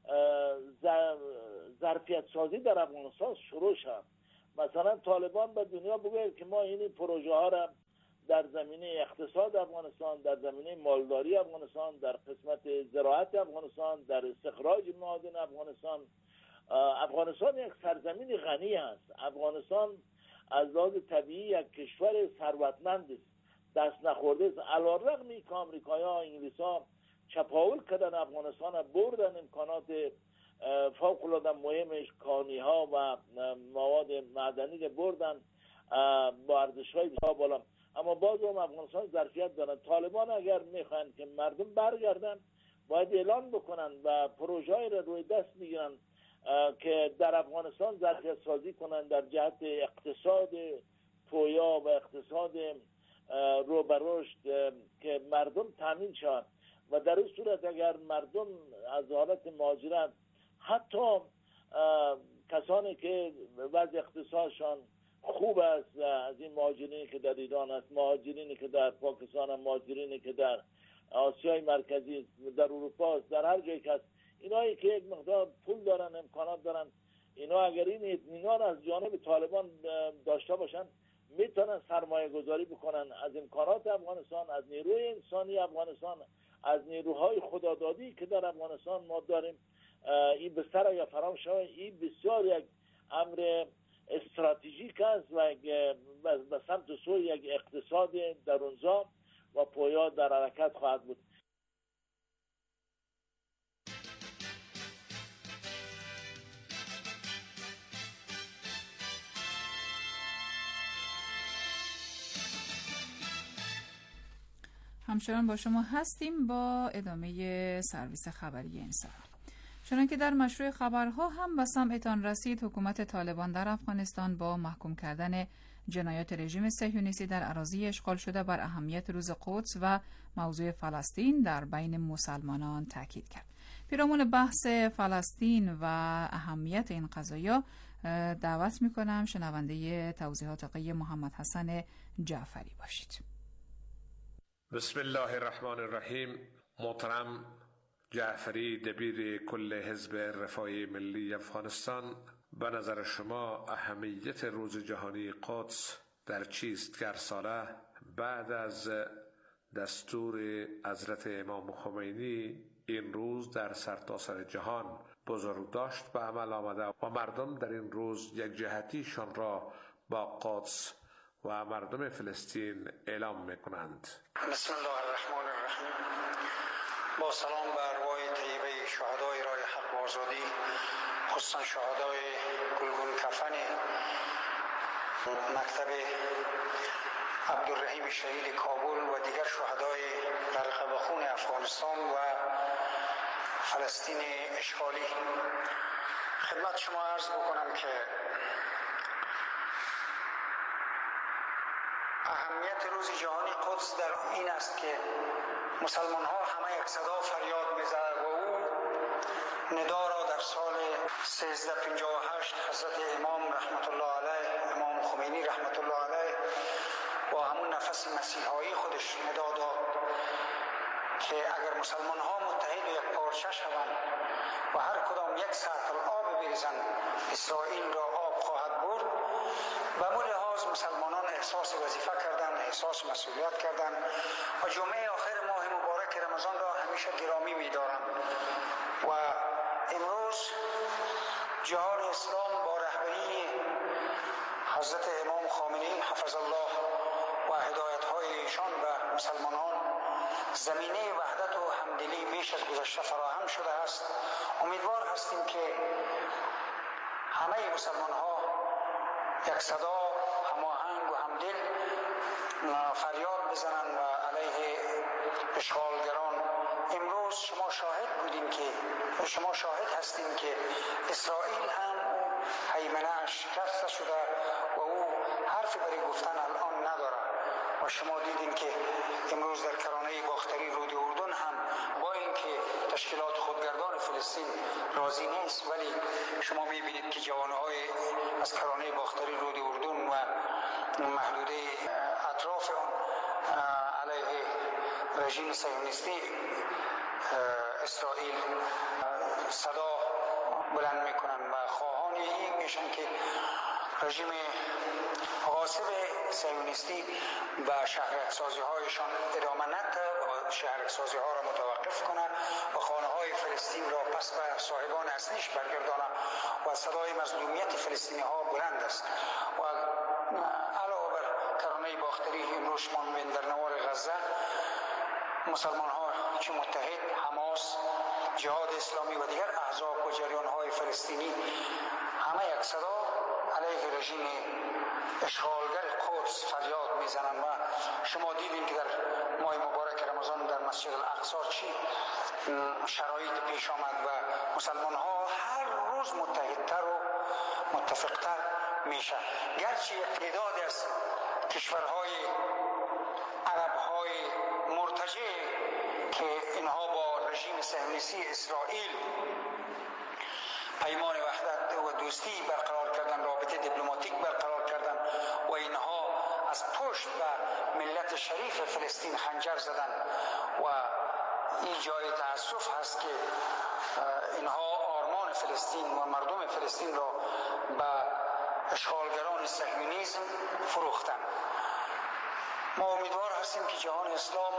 ظرفیت سازی در افغانستان شروع شد. مثلا طالبان به دنیا بگوید که ما این پروژه ها را در زمینه اقتصاد افغانستان، در زمینه مالداری افغانستان، در قسمت زراعت افغانستان، در استخراج معادن افغانستان. افغانستان یک سرزمین غنی است. افغانستان از لحاظ طبیعی یک کشور ثروتمند است، دست نخورده است. علی‌رغم این که آمریکایی‌ها و انگلیس‌ها چپاول کردن افغانستان، بردن امکانات فوق العاده مهمش، کانی‌ها و مواد معدنی بردن با ارزش‌های بسیار بالا، اما باز هم افغانستان ظرفیت دارن. طالبان اگر میخوان که مردم برگردن باید اعلان بکنن و پروژه‌ای را روی دست بگیرن که در افغانستان ظرفیت سازی کنن در جهت اقتصاد پویا و اقتصاد رو به رشد که مردم تامین شوند و در این صورت اگر مردم از حالت مهاجرت، حتی کسانی که وضع اقتصادشان خوب است از این مهاجرینی که در ایران است، مهاجرینی که در پاکستان، مهاجرینی که در آسیای مرکزی، در اروپا است، در هر جایی که است، اینایی که یک مقدار پول دارن، امکانات دارن، اینا اگر این اطمینان از جانب طالبان داشته باشن، میتونن سرمایه گذاری بکنن از امکانات افغانستان، از نیروی انسانی افغانستان، از نیروهای خدادادی که در افغانستان ما داریم. این به سر یا فرام شود، این بسیار یک امر استراتژیک است و به سمت سوی یک اقتصاد درونزا و پویا در حرکت خواهد بود. همچنان با شما هستیم با ادامه سرویس خبری این ساعت. چون که در مشروع خبرها هم به سمعتان رسید، حکومت طالبان در افغانستان با محکوم کردن جنایات رژیم صهیونیستی در اراضی اشغال شده بر اهمیت روز قدس و موضوع فلسطین در بین مسلمانان تاکید کرد. پیرامون بحث فلسطین و اهمیت این قضایا دعوت می‌کنم شنونده توضیحات آقای محمد حسن جعفری باشید. بسم الله الرحمن الرحیم. محترم جعفری، دبیر کل حزب رفاه ملی افغانستان، به نظر شما اهمیت روز جهانی قدس در چیست که هر ساله بعد از دستور حضرت امام خمینی این روز در سرتاسر جهان بزرگ داشت به عمل آمده و مردم در این روز یک جهتیشان را با قدس و مردم فلسطین اعلام میکنند؟ بسم الله الرحمن الرحیم. با سلام بر ارواح طیبه شهدای راه حق و آزادی، خصوصا شهدای گلگون کفن مکتب عبدالرحیم شهید کابل و دیگر شهدای غرق به خون افغانستان و فلسطین اشغالی، خدمت شما عرض بکنم که اهمیت روز جهانی قدس در این است که مسلمان ها همه یک صدا فریاد می‌زنند و او ندا را در سال سیزده پنجاه و هشت حضرت امام رحمت الله علیه، امام خمینی رحمت الله علیه با همون نفس مسیحایی خودش ندا داد که اگر مسلمان ها متحد و یک پارچه شوند و هر کدام یک سطل آب بریزند، اسرائیل را آب خواهد برد. به مول لحاظ مسلمانان احساس وظیفه کردند، احساس مسئولیت کردند و جمعه آخر ماه مبارک رمضان را همیشه گرامی می‌دارند و امروز جهان اسلام با رهبری حضرت امام خامنه‌ای حفظ الله و هدایت‌های ایشان به مسلمانان زمینه وحدت و همدلی بیش از گذشته فراهم شده است. امیدوار هستیم که همه مسلمان‌ها یک صدا هماهنگ و همدل فریاد بزنند و علیه اشغالگران. امروز شما شاهد بودیم که شما شاهد هستیم که اسرائیل هم هیمنه‌اش شکسته شده و او حرفی برای گفتن الان نداره و شما دیدین که امروز در کرانه باختری رود اردن هم با اینکه تشکیلات خودگردان فلسطین راضی نیست، ولی شما میبینید که جوانهای از کرانه باختری رود اردن و محدوده اطراف آن علیه رژیم صهیونیستی اسرائیل صدا بلند میکنن و خواهان این میشن که رژیم غاصب صهیونیستی و شهرکسازی هایشان ادامه نده و شهرکسازی ها را متوقف کنه و خانه های فلسطین را پس به صاحبان اصلیش برگردانه و صدای مظلومیت فلسطینی ها بلند است. و علاوه بر کرانه باختری امروز شما می‌بینید در نوار غزه مسلمان ها که متحد، حماس، جهاد اسلامی و دیگر احزاب و جریان های فلسطینی همه یک صدا علیه رژیم اشغالگر قدس فریاد میزنند و شما دیدین که در ماه مبارک رمضان در مسجد الاقصی چی شرایط پیش آمد و مسلمان ها هر روز متحدتر و متفقتر میشه. گرچه یک تعداد از کشورهای عربهای مرتجع که اینها با رژیم صهیونیستی اسرائیل پیمان وحدت و دوستی برقرار کردن، رابطه دیپلماتیک برقرار کردن و اینها از پشت به ملت شریف فلسطین خنجر زدن و این جای تأسف هست که اینها آرمان فلسطین و مردم فلسطین را به اشغالگران صهیونیسم فروختن. ما امیدوار هستیم که جهان اسلام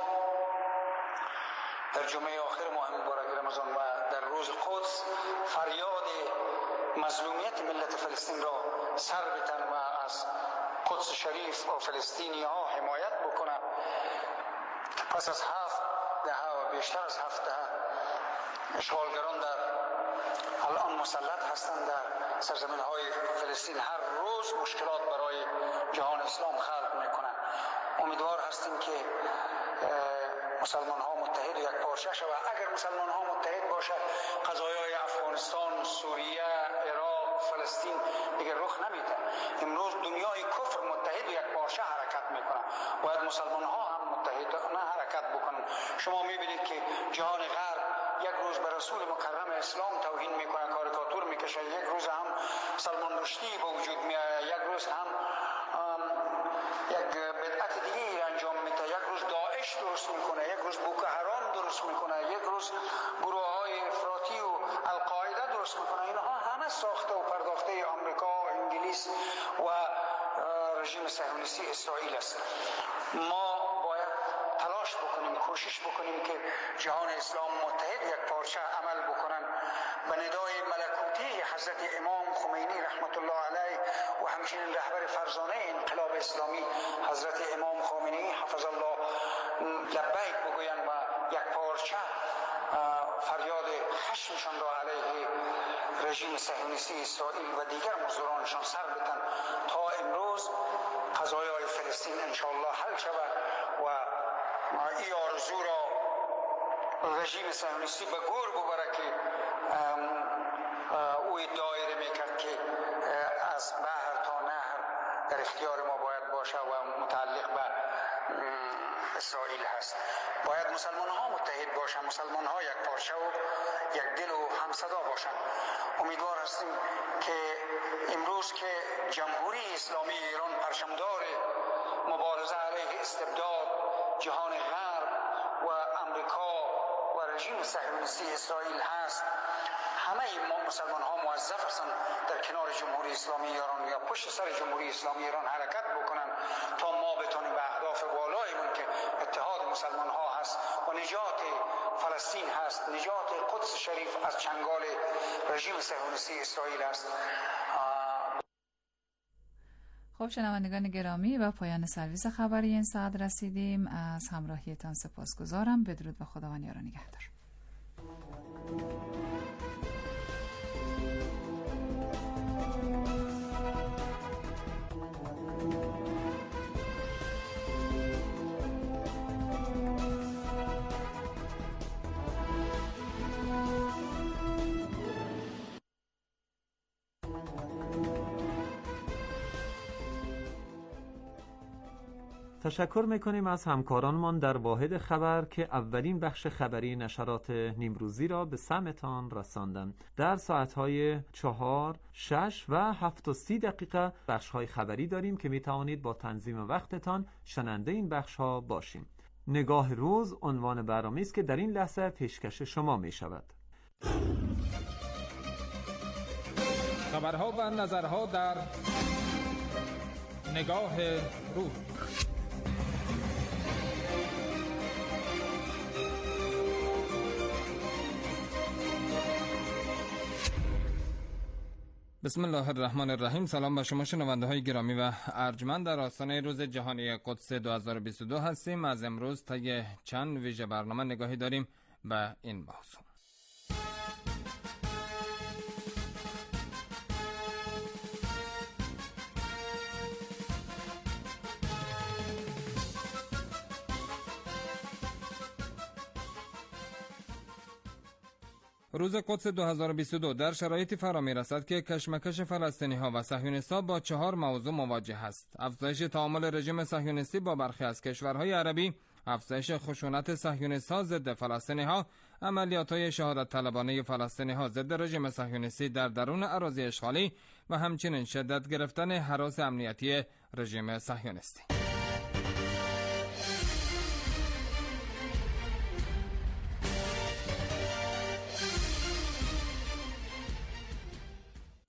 در جمعه آخر ماه مبارک رمضان و در روز قدس فریاد مظلومیت ملت فلسطین را سر بتن و از قدس شریف و فلسطینی ها حمایت بکنه. پس از هفت دهه و بیشتر از هفت دهه اشغالگران در الان مسلط هستند در سرزمین های فلسطین. هر روز مشکلات برای جهان اسلام خلق میکنند. امیدوار هستیم که مسلمان ها متحد و یک پارچه شود. اگر مسلمان ها متحد باشد قضایای افغانستان، سوریه، عراق، فلسطین دیگر رخ نمیده. امروز دنیای کفر متحد و یک پارچه حرکت میکنه. باید مسلمان ها هم متحدانه حرکت بکنن. شما میبینید که جهان غرب یک روز به رسول مکرم اسلام توهین میکنه، کاریکاتور میکشه، یک روز هم سلمان رشدی به وجود میاد، یک روز هم یک بدعت دیگه انجام میده، یک روز داعش درست میکنه، یک روز بوکو حرام درست میکنه، یک روز گروه های افراطی و القاعده درست میکنه. اینها همه ساخته و پرداخته آمریکا، انگلیس و رژیم صهیونیستی اسرائیل است. ما باید تلاش بکنیم، کوشش بکنیم که جهان اسلام متحد یک پارچه عمل بکنن. به ندای ملکوتی حضرت امام خمینی رحمت الله علیه و همچنین رهبر فرزانه انقلاب اسلامی حضرت امام خمینی حفظ الله لبیک بگویند و یک پارچه فریاد خشمشان را علیه رژیم صهیونیستی اسرائیل و دیگر مزدورانشان سر بتن تا امروز قضایای فلسطین انشاءالله حل شود و این آرزو را رژیم صهیونیستی به گور ببره که او ادعای میکرد که از بحر تا نهر در اختیار ما باید باشه و متعلق به اسرائیل هست. باید مسلمان ها متحد باشند، مسلمان ها یک پارچه و یک دل و همصدا باشند. امیدوار هستیم که امروز که جمهوری اسلامی ایران پرچمدار مبارزه علیه استبداد جهان غرب و امریکا و رژیم صهیونیستی اسرائیل هست، همه مسلمان ها موظف هستند در کنار جمهوری اسلامی ایران یا پشت سر جمهوری اسلامی ایران حرکت بکنن تا ما بتونیم به اهداف والایمون که اتحاد مسلمان ها هست و نجات فلسطین هست، نجات قدس شریف از چنگال رژیم صهیونیستی اسرائیل است. خب شنوندگان گرامی، و پایان سرویس خبری این ساعت رسیدیم. از همراهیتان سپاسگزارم. بدرود و خداوند یار و نگهدار. تشکر میکنیم از همکارانمان در واحد خبر که اولین بخش خبری نشرات نیمروزی را به سمعتان رساندند. در ساعتهای چهار، شش و هفت و سی دقیقه بخشهای خبری داریم که میتوانید با تنظیم وقتتان شننده این بخشها باشیم. نگاه روز عنوان برنامه‌ای است که در این لحظه پیشکش شما میشود. خبرها و نظرها در نگاه روز. بسم الله الرحمن الرحیم. سلام به شما شنونده های گرامی و ارجمند. در آستانه روز جهانی قدس دو هزار و بیست و دو هستیم. از امروز طی چند ویژه برنامه نگاهی داریم به این موضوع. روز قدس دو هزار و بیست و دو در شرایطی فرا می رسد که کشمکش فلسطینی ها و صهیونیست‌ها با چهار موضوع مواجه است: افزایش تعامل رژیم صهیونیستی با برخی از کشورهای عربی، افزایش خشونت صهیونیست‌ها ضد فلسطینی ها، عملیات‌های شهادت طلبانه فلسطینی ها ضد رژیم صهیونیستی در درون اراضی اشغالی و همچنین شدت گرفتن هراس امنیتی رژیم صهیونیستی.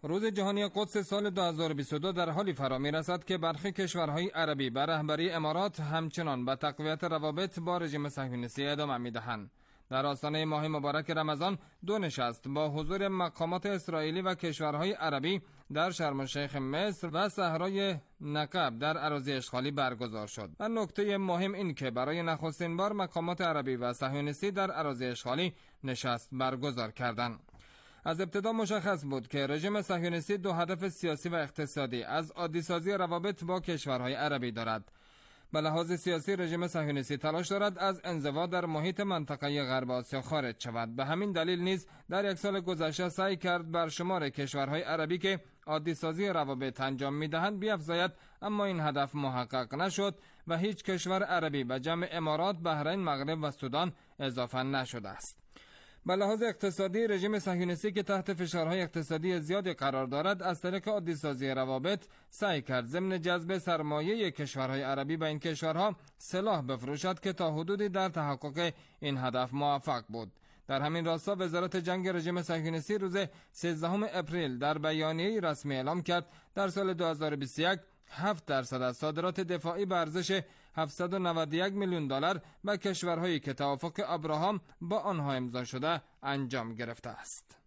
روز جهانی قدس سال دو هزار و بیست و دو در حالی فرا می‌رسد که برخی کشورهای عربی به رهبری امارات همچنان به تقویت روابط با رژیم صهیونیستی ادامه می‌دهند. در آستانه ماه مبارک رمضان دو نشست با حضور مقامات اسرائیلی و کشورهای عربی در شرم الشیخ مصر و صحرای نقب در اراضی اشغالی برگزار شد. و نکته مهم این که برای نخستین بار مقامات عربی و صهیونیستی در اراضی اشغالی نشست برگزار کردند. از ابتدا مشخص بود که رژیم صهیونیستی دو هدف سیاسی و اقتصادی از عادی‌سازی روابط با کشورهای عربی دارد. به لحاظ سیاسی رژیم صهیونیستی تلاش دارد از انزوا در محیط منطقه غرب آسیا خارج شود. به همین دلیل نیز در یک سال گذشته سعی کرد بر شمار کشورهای عربی که عادی‌سازی روابط انجام می‌دهند بیفزاید، اما این هدف محقق نشد و هیچ کشور عربی به جمع امارات، بحرین، مغرب و سودان اضافه نشده است. به لحاظ اقتصادی رژیم صهیونیستی که تحت فشارهای اقتصادی زیادی قرار دارد از طریق عادی‌سازی روابط سعی کرد ضمن جذب سرمایه کشورهای عربی به این کشورها سلاح بفروشد که تا حدودی در تحقق این هدف موفق بود. در همین راستا وزارت جنگ رژیم صهیونیستی روز سیزدهم اپریل در بیانیه‌ای رسمی اعلام کرد در سال دو هزار و بیست و یک هفت درصد از صادرات دفاعی به ارزش هفتصد و نود و یک میلیون دلار به کشورهایی که توافق ابراهام با آنها امضا شده انجام گرفته است.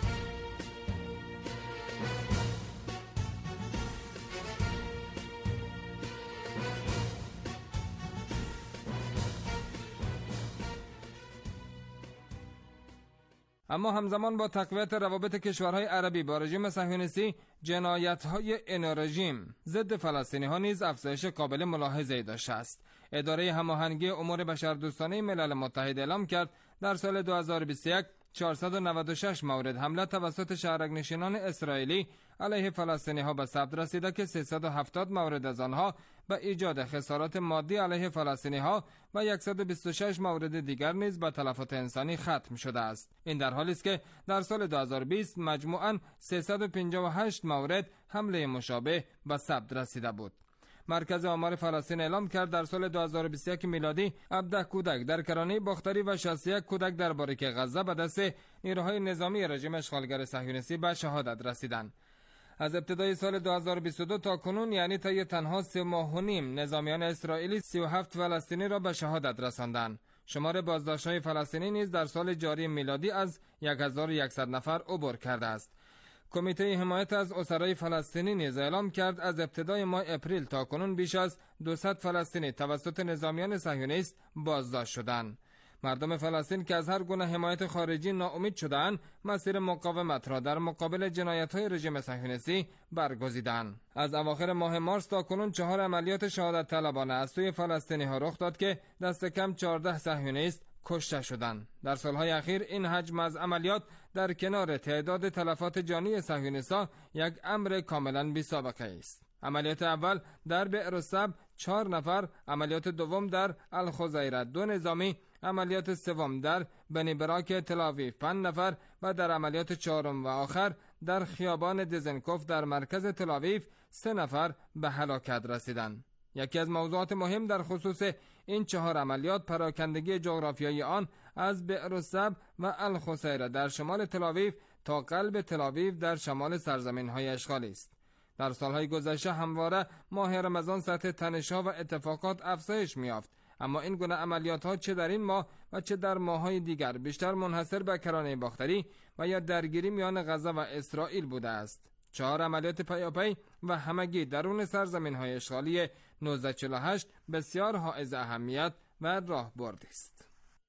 اما همزمان با تقویت روابط کشورهای عربی با رژیم صهیونیستی، جنایت‌های این رژیم ضد فلسطینی‌ها نیز افزایش قابل ملاحظه‌ای داشته است. اداره هماهنگی امور بشردوستانه ملل متحد اعلام کرد در سال دو هزار و بیست و یک چهارصد و نود و شش مورد حمله توسط شهرک‌نشینان اسرائیلی علیه فلسطینی‌ها به ثبت رسیده که سیصد و هفتاد مورد از آنها به ایجاد خسارات مادی علیه فلسطینی‌ها و صد و بیست و شش مورد دیگر نیز به تلفات انسانی ختم شده است. این در حالی است که در سال دو هزار و بیست مجموعاً سیصد و پنجاه و هشت مورد حمله مشابه به ثبت رسیده بود. مرکز آمار فلسطین اعلام کرد در سال دو هزار و بیست و یک میلادی هفده کودک در کرانه باختری و شصت و یک کودک در باریک غزه به دست نیروهای نظامی رژیم اشغالگر صهیونیستی به شهادت رسیدند. از ابتدای سال دو هزار و بیست و دو تا کنون، یعنی طی تنها سه ماه و نیم، نظامیان اسرائیلی سی و هفت فلسطینی را به شهادت رساندند. شمار بازداشت‌های فلسطینی نیز در سال جاری میلادی از هزار و صد نفر عبور کرده است. کمیته حمایت از اسرای فلسطینی نیز اعلام کرد از ابتدای ماه اپریل تا کنون بیش از دویست فلسطینی توسط نظامیان صهیونیست بازداشت شدند. مردم فلسطین که از هر گونه حمایت خارجی ناامید شدند، مسیر مقاومت را در مقابل جنایت‌های رژیم صهیونیستی برگزیدند. از اواخر ماه مارس تا کنون چهار عملیات شهادت طلبانه از سوی فلسطینی‌ها رخ داد که دست کم چهارده صهیونیست کشته شدند. در سالهای اخیر این حجم از عملیات در کنار تعداد تلفات جانی صهیونیست‌ها یک امر کاملا بی‌سابقه است. عملیات اول در بئر السبع چهار نفر، عملیات دوم در الخزیره دو نظامی، عملیات سوم در بنی براک تل‌آویو پنج نفر و در عملیات چهارم و آخر در خیابان دزنکوف در مرکز تل‌آویو سه نفر به هلاکت رسیدند. یکی از موضوعات مهم در خصوص این چهار عملیات پراکندگی جغرافیایی آن از بئر السبع و الخزیره در شمال تل‌آویو تا قلب تل‌آویو در شمال سرزمین‌های اشغالی است. در سالهای گذشته همواره ماه رمضان سطح تنش‌ها و اتفاقات افزایش می‌یافت، اما این گونه عملیات‌ها چه در این ماه و چه در ماه‌های دیگر بیشتر منحصر به کرانه باختری و یا درگیری میان غزه و اسرائیل بوده است. چهار عملیات پیاپی و همگی درون سرزمین‌های اشغالی نوزده چهل و هشت بسیار حائز اهمیت و راهبردی است.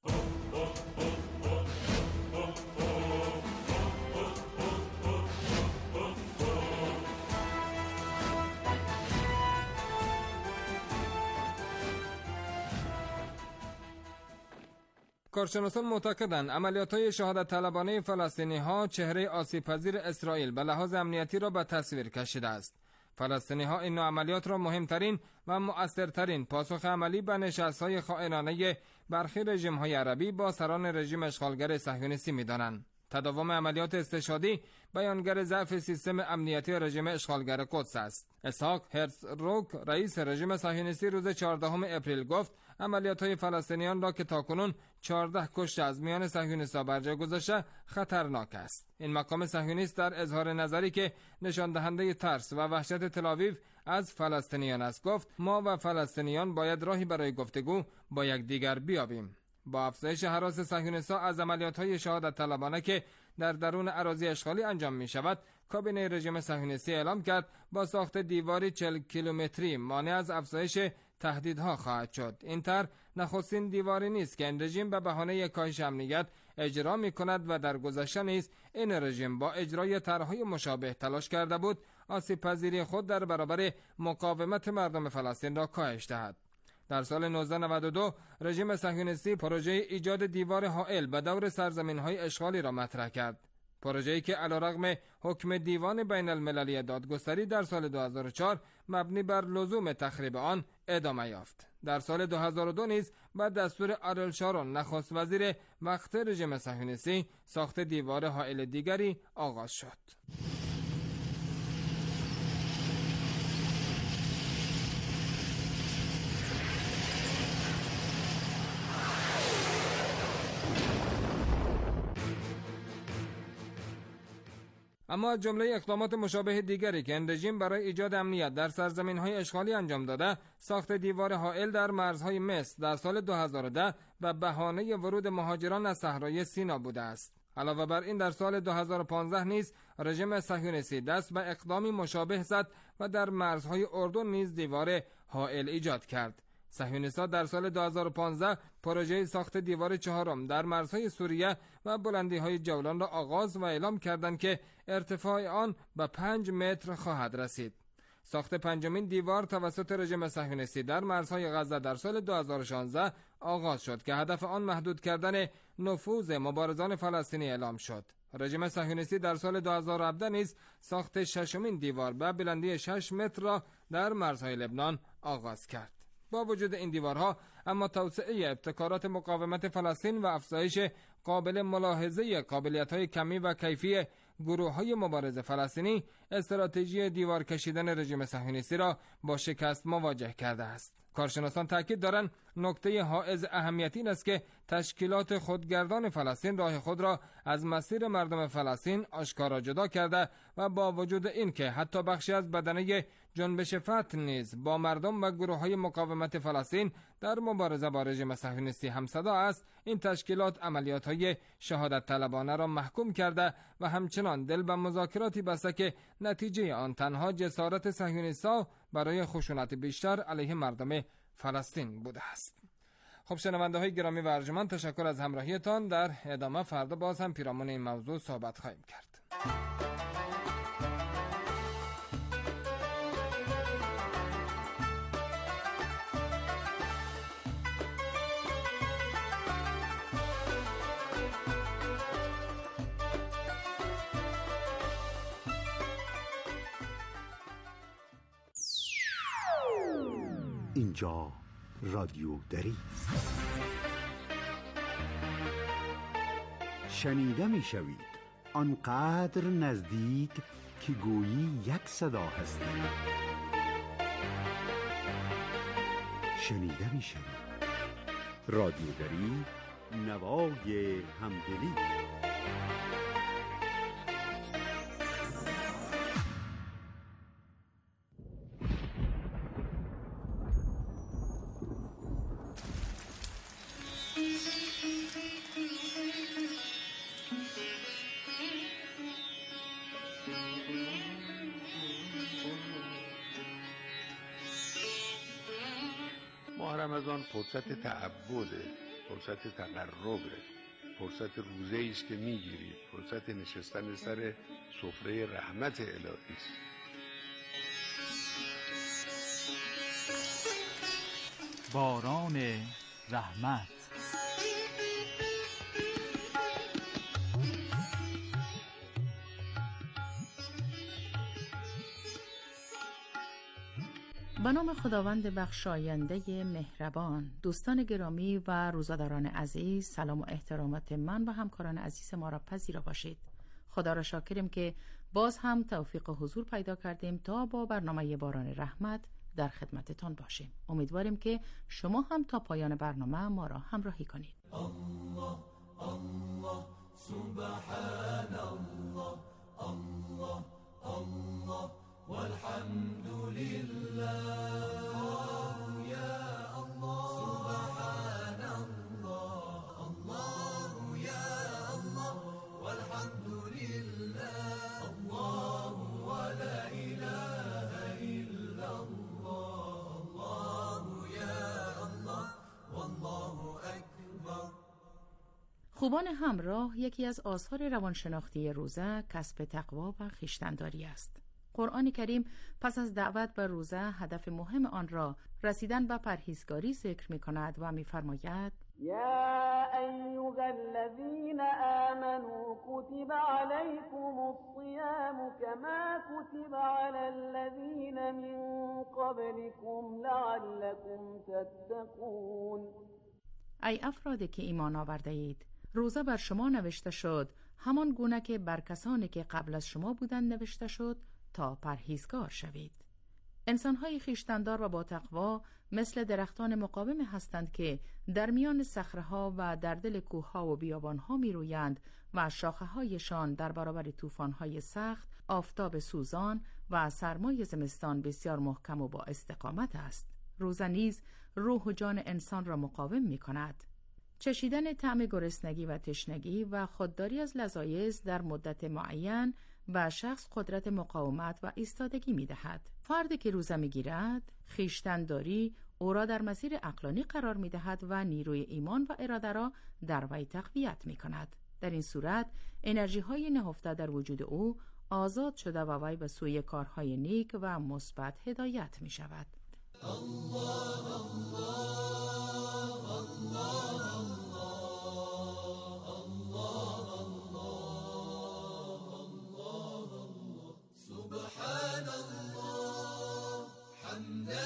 کارشناسان معتقدند عملیات‌های شهادت طلبانه فلسطینی‌ها چهره آسیب‌پذیر اسرائیل به لحاظ امنیتی را به تصویر کشیده است. فلسطینی‌ها این نوع عملیات را مهمترین و مؤثرترین پاسخ عملی به نشست‌های خائنانه برخی رژیم‌های عربی با سران رژیم اشغالگر صهیونیستی می‌دانند. تداوم عملیات استشهادی بیانگر ضعف سیستم امنیتی رژیم اشغالگر قدس است. اسحاق هرزروگ رئیس رژیم صهیونیستی روز چهاردهم اپریل گفت عملیات‌های فلسطینیان را که تاکنون چهارده کشته از میان صهیونیست‌ها بر جای گذاشته خطرناک است. این مقام صهیونیست در اظهار نظری که نشان دهنده ترس و وحشت تل‌آویو از فلسطینیان است گفت ما و فلسطینیان باید راهی برای گفتگو با یکدیگر بیابیم. با افزایش هراس صهیونیست‌ها از عملیات‌های شهادت طلبانه که در درون اراضی اشغالی انجام می‌شود، کابینه رژیم صهیونیستی اعلام کرد با ساخت دیواری چهل کیلومتری مانع از افزایش تهدیدها خواهد شد. این طرح نخستین دیواری نیست که این رژیم به بهانه کاهش امنیت اجرا می‌کند و در گذشته نیز این رژیم با اجرای طرح‌های مشابه تلاش کرده بود آسیب پذیری خود در برابر مقاومت مردم فلسطین را کاهش دهد. در سال نوزده نود و دو رژیم صهیونیستی پروژه ایجاد دیوار حائل به دور سرزمین‌های اشغالی را مطرح کرد. پروژه‌ای که علیرغم حکم دیوان بین المللی دادگستری در سال دو هزار و چهار مبنی بر لزوم تخریب آن ادامه یافت. در سال دو هزار و دو نیز با دستور آریل شارون نخست وزیر وقت رژیم صهیونیستی ساخت دیوار حائل دیگری آغاز شد. اما از جمله اقدامات مشابه دیگری که این رژیم برای ایجاد امنیت در سرزمین‌های اشغالی انجام داده، ساخت دیوار حائل در مرزهای مصر در سال دو هزار و ده به بهانه ورود مهاجران از صحرای سینا بوده است. علاوه بر این در سال دو هزار و پانزده نیز رژیم صهیونیستی دست به اقدامی مشابه زد و در مرزهای اردن نیز دیوار حائل ایجاد کرد. صهیونیست‌ها در سال دو هزار و پانزده پروژه ساخت دیوار چهارم در مرزهای سوریه و بلندی‌های جولان را آغاز و اعلام کردند که ارتفاع آن به پنج متر خواهد رسید. ساخت پنجمین دیوار توسط رژیم صهیونیستی در مرزهای غزه در سال دو هزار و شانزده آغاز شد که هدف آن محدود کردن نفوذ مبارزان فلسطینی اعلام شد. رژیم صهیونیستی در سال دو هزار و هفده نیز ساخت ششمین دیوار به بلندی شش متر را در مرزهای لبنان آغاز کرد. با وجود این دیوارها اما توسعه ابتکارات مقاومت فلسطین و افزایش قابل ملاحظه قابلیت‌های کمی و کیفی گروه‌های مبارز فلسطینی استراتژی دیوار کشیدن رژیم صهیونیستی را با شکست مواجه کرده است. کارشناسان تاکید دارند نکته حائز اهمیت این است که تشکیلات خودگردان فلسطین راه خود را از مسیر مردم فلسطین آشکارا جدا کرده و با وجود این که حتی بخشی از بدنه جنبش فتح نیز با مردم و گروه‌های مقاومت فلسطین در مبارزه با رژیم صهیونیستی همصدا است، این تشکیلات عملیات‌های شهادت طلبانه را محکوم کرده و همچنان دل به مذاکراتی بسته که نتیجه آن تنها جسارت صهیونیست‌ها برای خشونت بیشتر علیه مردم فلسطین بوده است. خب شنونده های گرامی و ارجمند، تشکر از همراهیتان. در ادامه فردا باز هم پیرامون این موضوع صحبت خواهیم کرد. اینجا رادیو دری است. شنیده می شوید آنقدر نزدیک که گویی یک صدا هستید. شنیده می شوید رادیو دری، نوای همدلی. ماه رمضان فرصت تعبده، فرصت تقربه، فرصت روزه است که میگیرید، فرصت نشستن سر سفره رحمت الهی است. باران رحمت. به نام خداوند بخشاینده مهربان. دوستان گرامی و روزاداران عزیز، سلام و احترامات من و همکاران عزیز ما را پذیرا باشید. خدا را شاکریم که باز هم توفیق حضور پیدا کردیم تا با برنامه باران رحمت در خدمتتان باشیم. امیدواریم که شما هم تا پایان برنامه ما را همراهی کنید. الله الله سبحان الله الله الله والحمد لله یا الله سبحان الله الله یا الله والحمد لله الله ولا اله الا الله الله یا الله والله اکبر. خوبان همراه یکی از آثار روانشناختی روزه کسب تقوا و خویشتن‌داری است. قرآن کریم پس از دعوت به روزه هدف مهم آن را رسیدن به پرهیزگاری ذکر می کند و می فرماید یا ایها الذین آمنوا کتب علیکم الصیام کما کتب علی الذین من قبلکم لعلکم تتقون. ای افرادی که ایمان آورده اید، روزه بر شما نوشته شد همان گونه که بر کسانی که قبل از شما بودند نوشته شد تا پرهیزگار شوید. انسان‌های خویشتن‌دار و با تقوا مثل درختان مقاوم هستند که در میان صخره‌ها و در دل کوه‌ها و بیابان‌ها می‌رویند و شاخه‌هایشان در برابر طوفان‌های سخت، آفتاب سوزان و سرمای زمستان بسیار محکم و با استقامت است. روزه نیز روح و جان انسان را مقاوم می‌کند. چشیدن طعم گرسنگی و تشنگی و خودداری از لذایذ در مدت معین و شخص قدرت مقاومت و ایستادگی می‌دهد. فردی که روزه می‌گیرد، خویشتن‌داری او را در مسیر عقلانی قرار می‌دهد و نیروی ایمان و اراده را در وی تقویت می‌کند. در این صورت انرژی‌های نهفته در وجود او آزاد شده و وی به سوی کارهای نیک و مثبت هدایت می‌شود. الله الله الله سبحان الله حمدا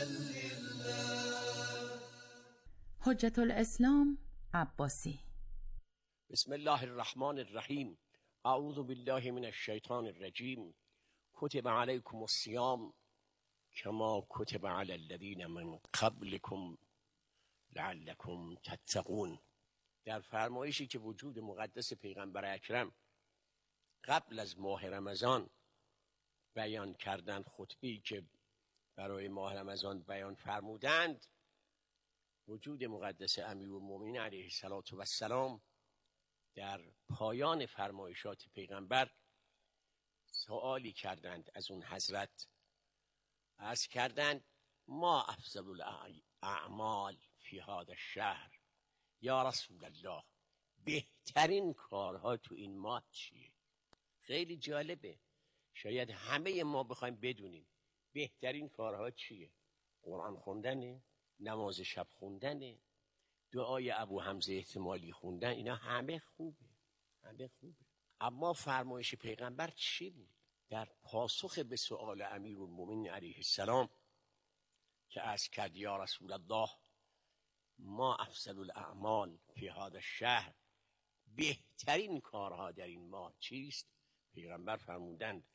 لله. حجت الاسلام عباسی. بسم الله الرحمن الرحیم. اعوذ بالله من الشیطان الرجیم. کتب علیکم الصیام کما کتب علی الذین من قبلکم لعلکم تتقون. در فرمایشی که وجود مقدس پیغمبر اکرم قبل از ماه رمضان بیان کردن، خطبه‌ای که برای ماه رمضان بیان فرمودند، وجود مقدس امیرالمومنین علیه الصلاة و السلام در پایان فرمایشات پیغمبر سوالی کردند از اون حضرت. عرض کردند ما افضل الاعمال فی هذا الشهر یا رسول الله، بهترین کارها تو این ماه چیه؟ خیلی جالبه، شاید همه ما بخوایم بدونیم بهترین کارها چیه. قرآن خوندنه، نماز شب خوندنه، دعای ابو حمزه احتمالی خوندن، اینا همه خوبه، همه خوبه. اما فرمایش پیغمبر چی بود؟ در پاسخ به سؤال امیرالمومنین علیه السلام که عرض کرد یا رسول الله ما افضل الاعمال فی هذا الشهر، بهترین کارها در این ماه چیست؟ پیغمبر فرمودند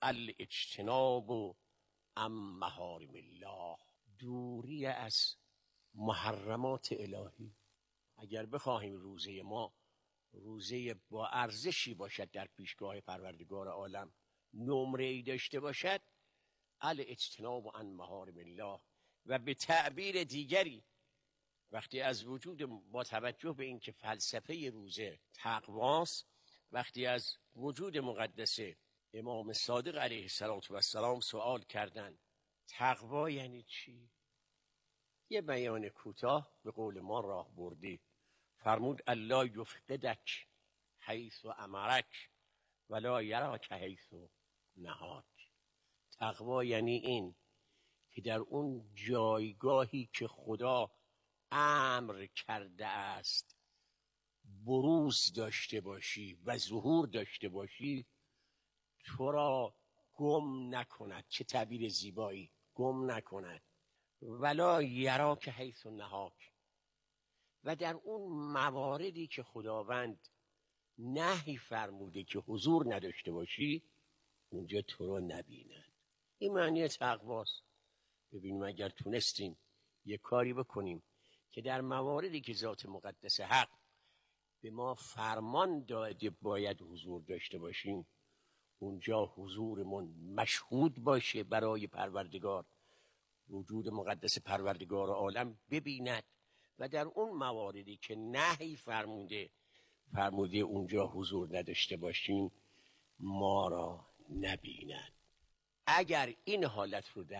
الاجتناب عن محارم الله، دوری از محرمات الهی. اگر بخواهیم روزه ما روزه با ارزشی باشد در پیشگاه پروردگار عالم، نمره‌ای داشته باشد، الاجتناب عن محارم الله. و به تعبیر دیگری وقتی از وجود، با توجه به اینکه فلسفه روزه تقواست، وقتی از وجود مقدس امام صادق علیه السلام سوال کردند تقوا یعنی چی؟ یه بیان کوتاه به قول ما راه بردی. فرمود الله یفقدک حیث امرک ولا یراک حیث نهاک. تقوا یعنی این که در اون جایگاهی که خدا امر کرده است بروز داشته باشی و ظهور داشته باشی، تو را گم نکند. چه تعبیر زیبایی، گم نکند. ولا یراک حیث نهاک. و در اون مواردی که خداوند نهی فرموده که حضور نداشته باشی، اونجا تو را نبیند. این معنی تقواست. ببینیم اگر تونستیم یه کاری بکنیم که در مواردی که ذات مقدس حق به ما فرمان داده باید حضور داشته باشیم، اونجا حضورمون مشهود باشه برای پروردگار، وجود مقدس پروردگار عالم ببیند و در اون مواردی که نهی فرموده فرموده اونجا حضور نداشته باشیم ما را نبیند. اگر این حالت رو در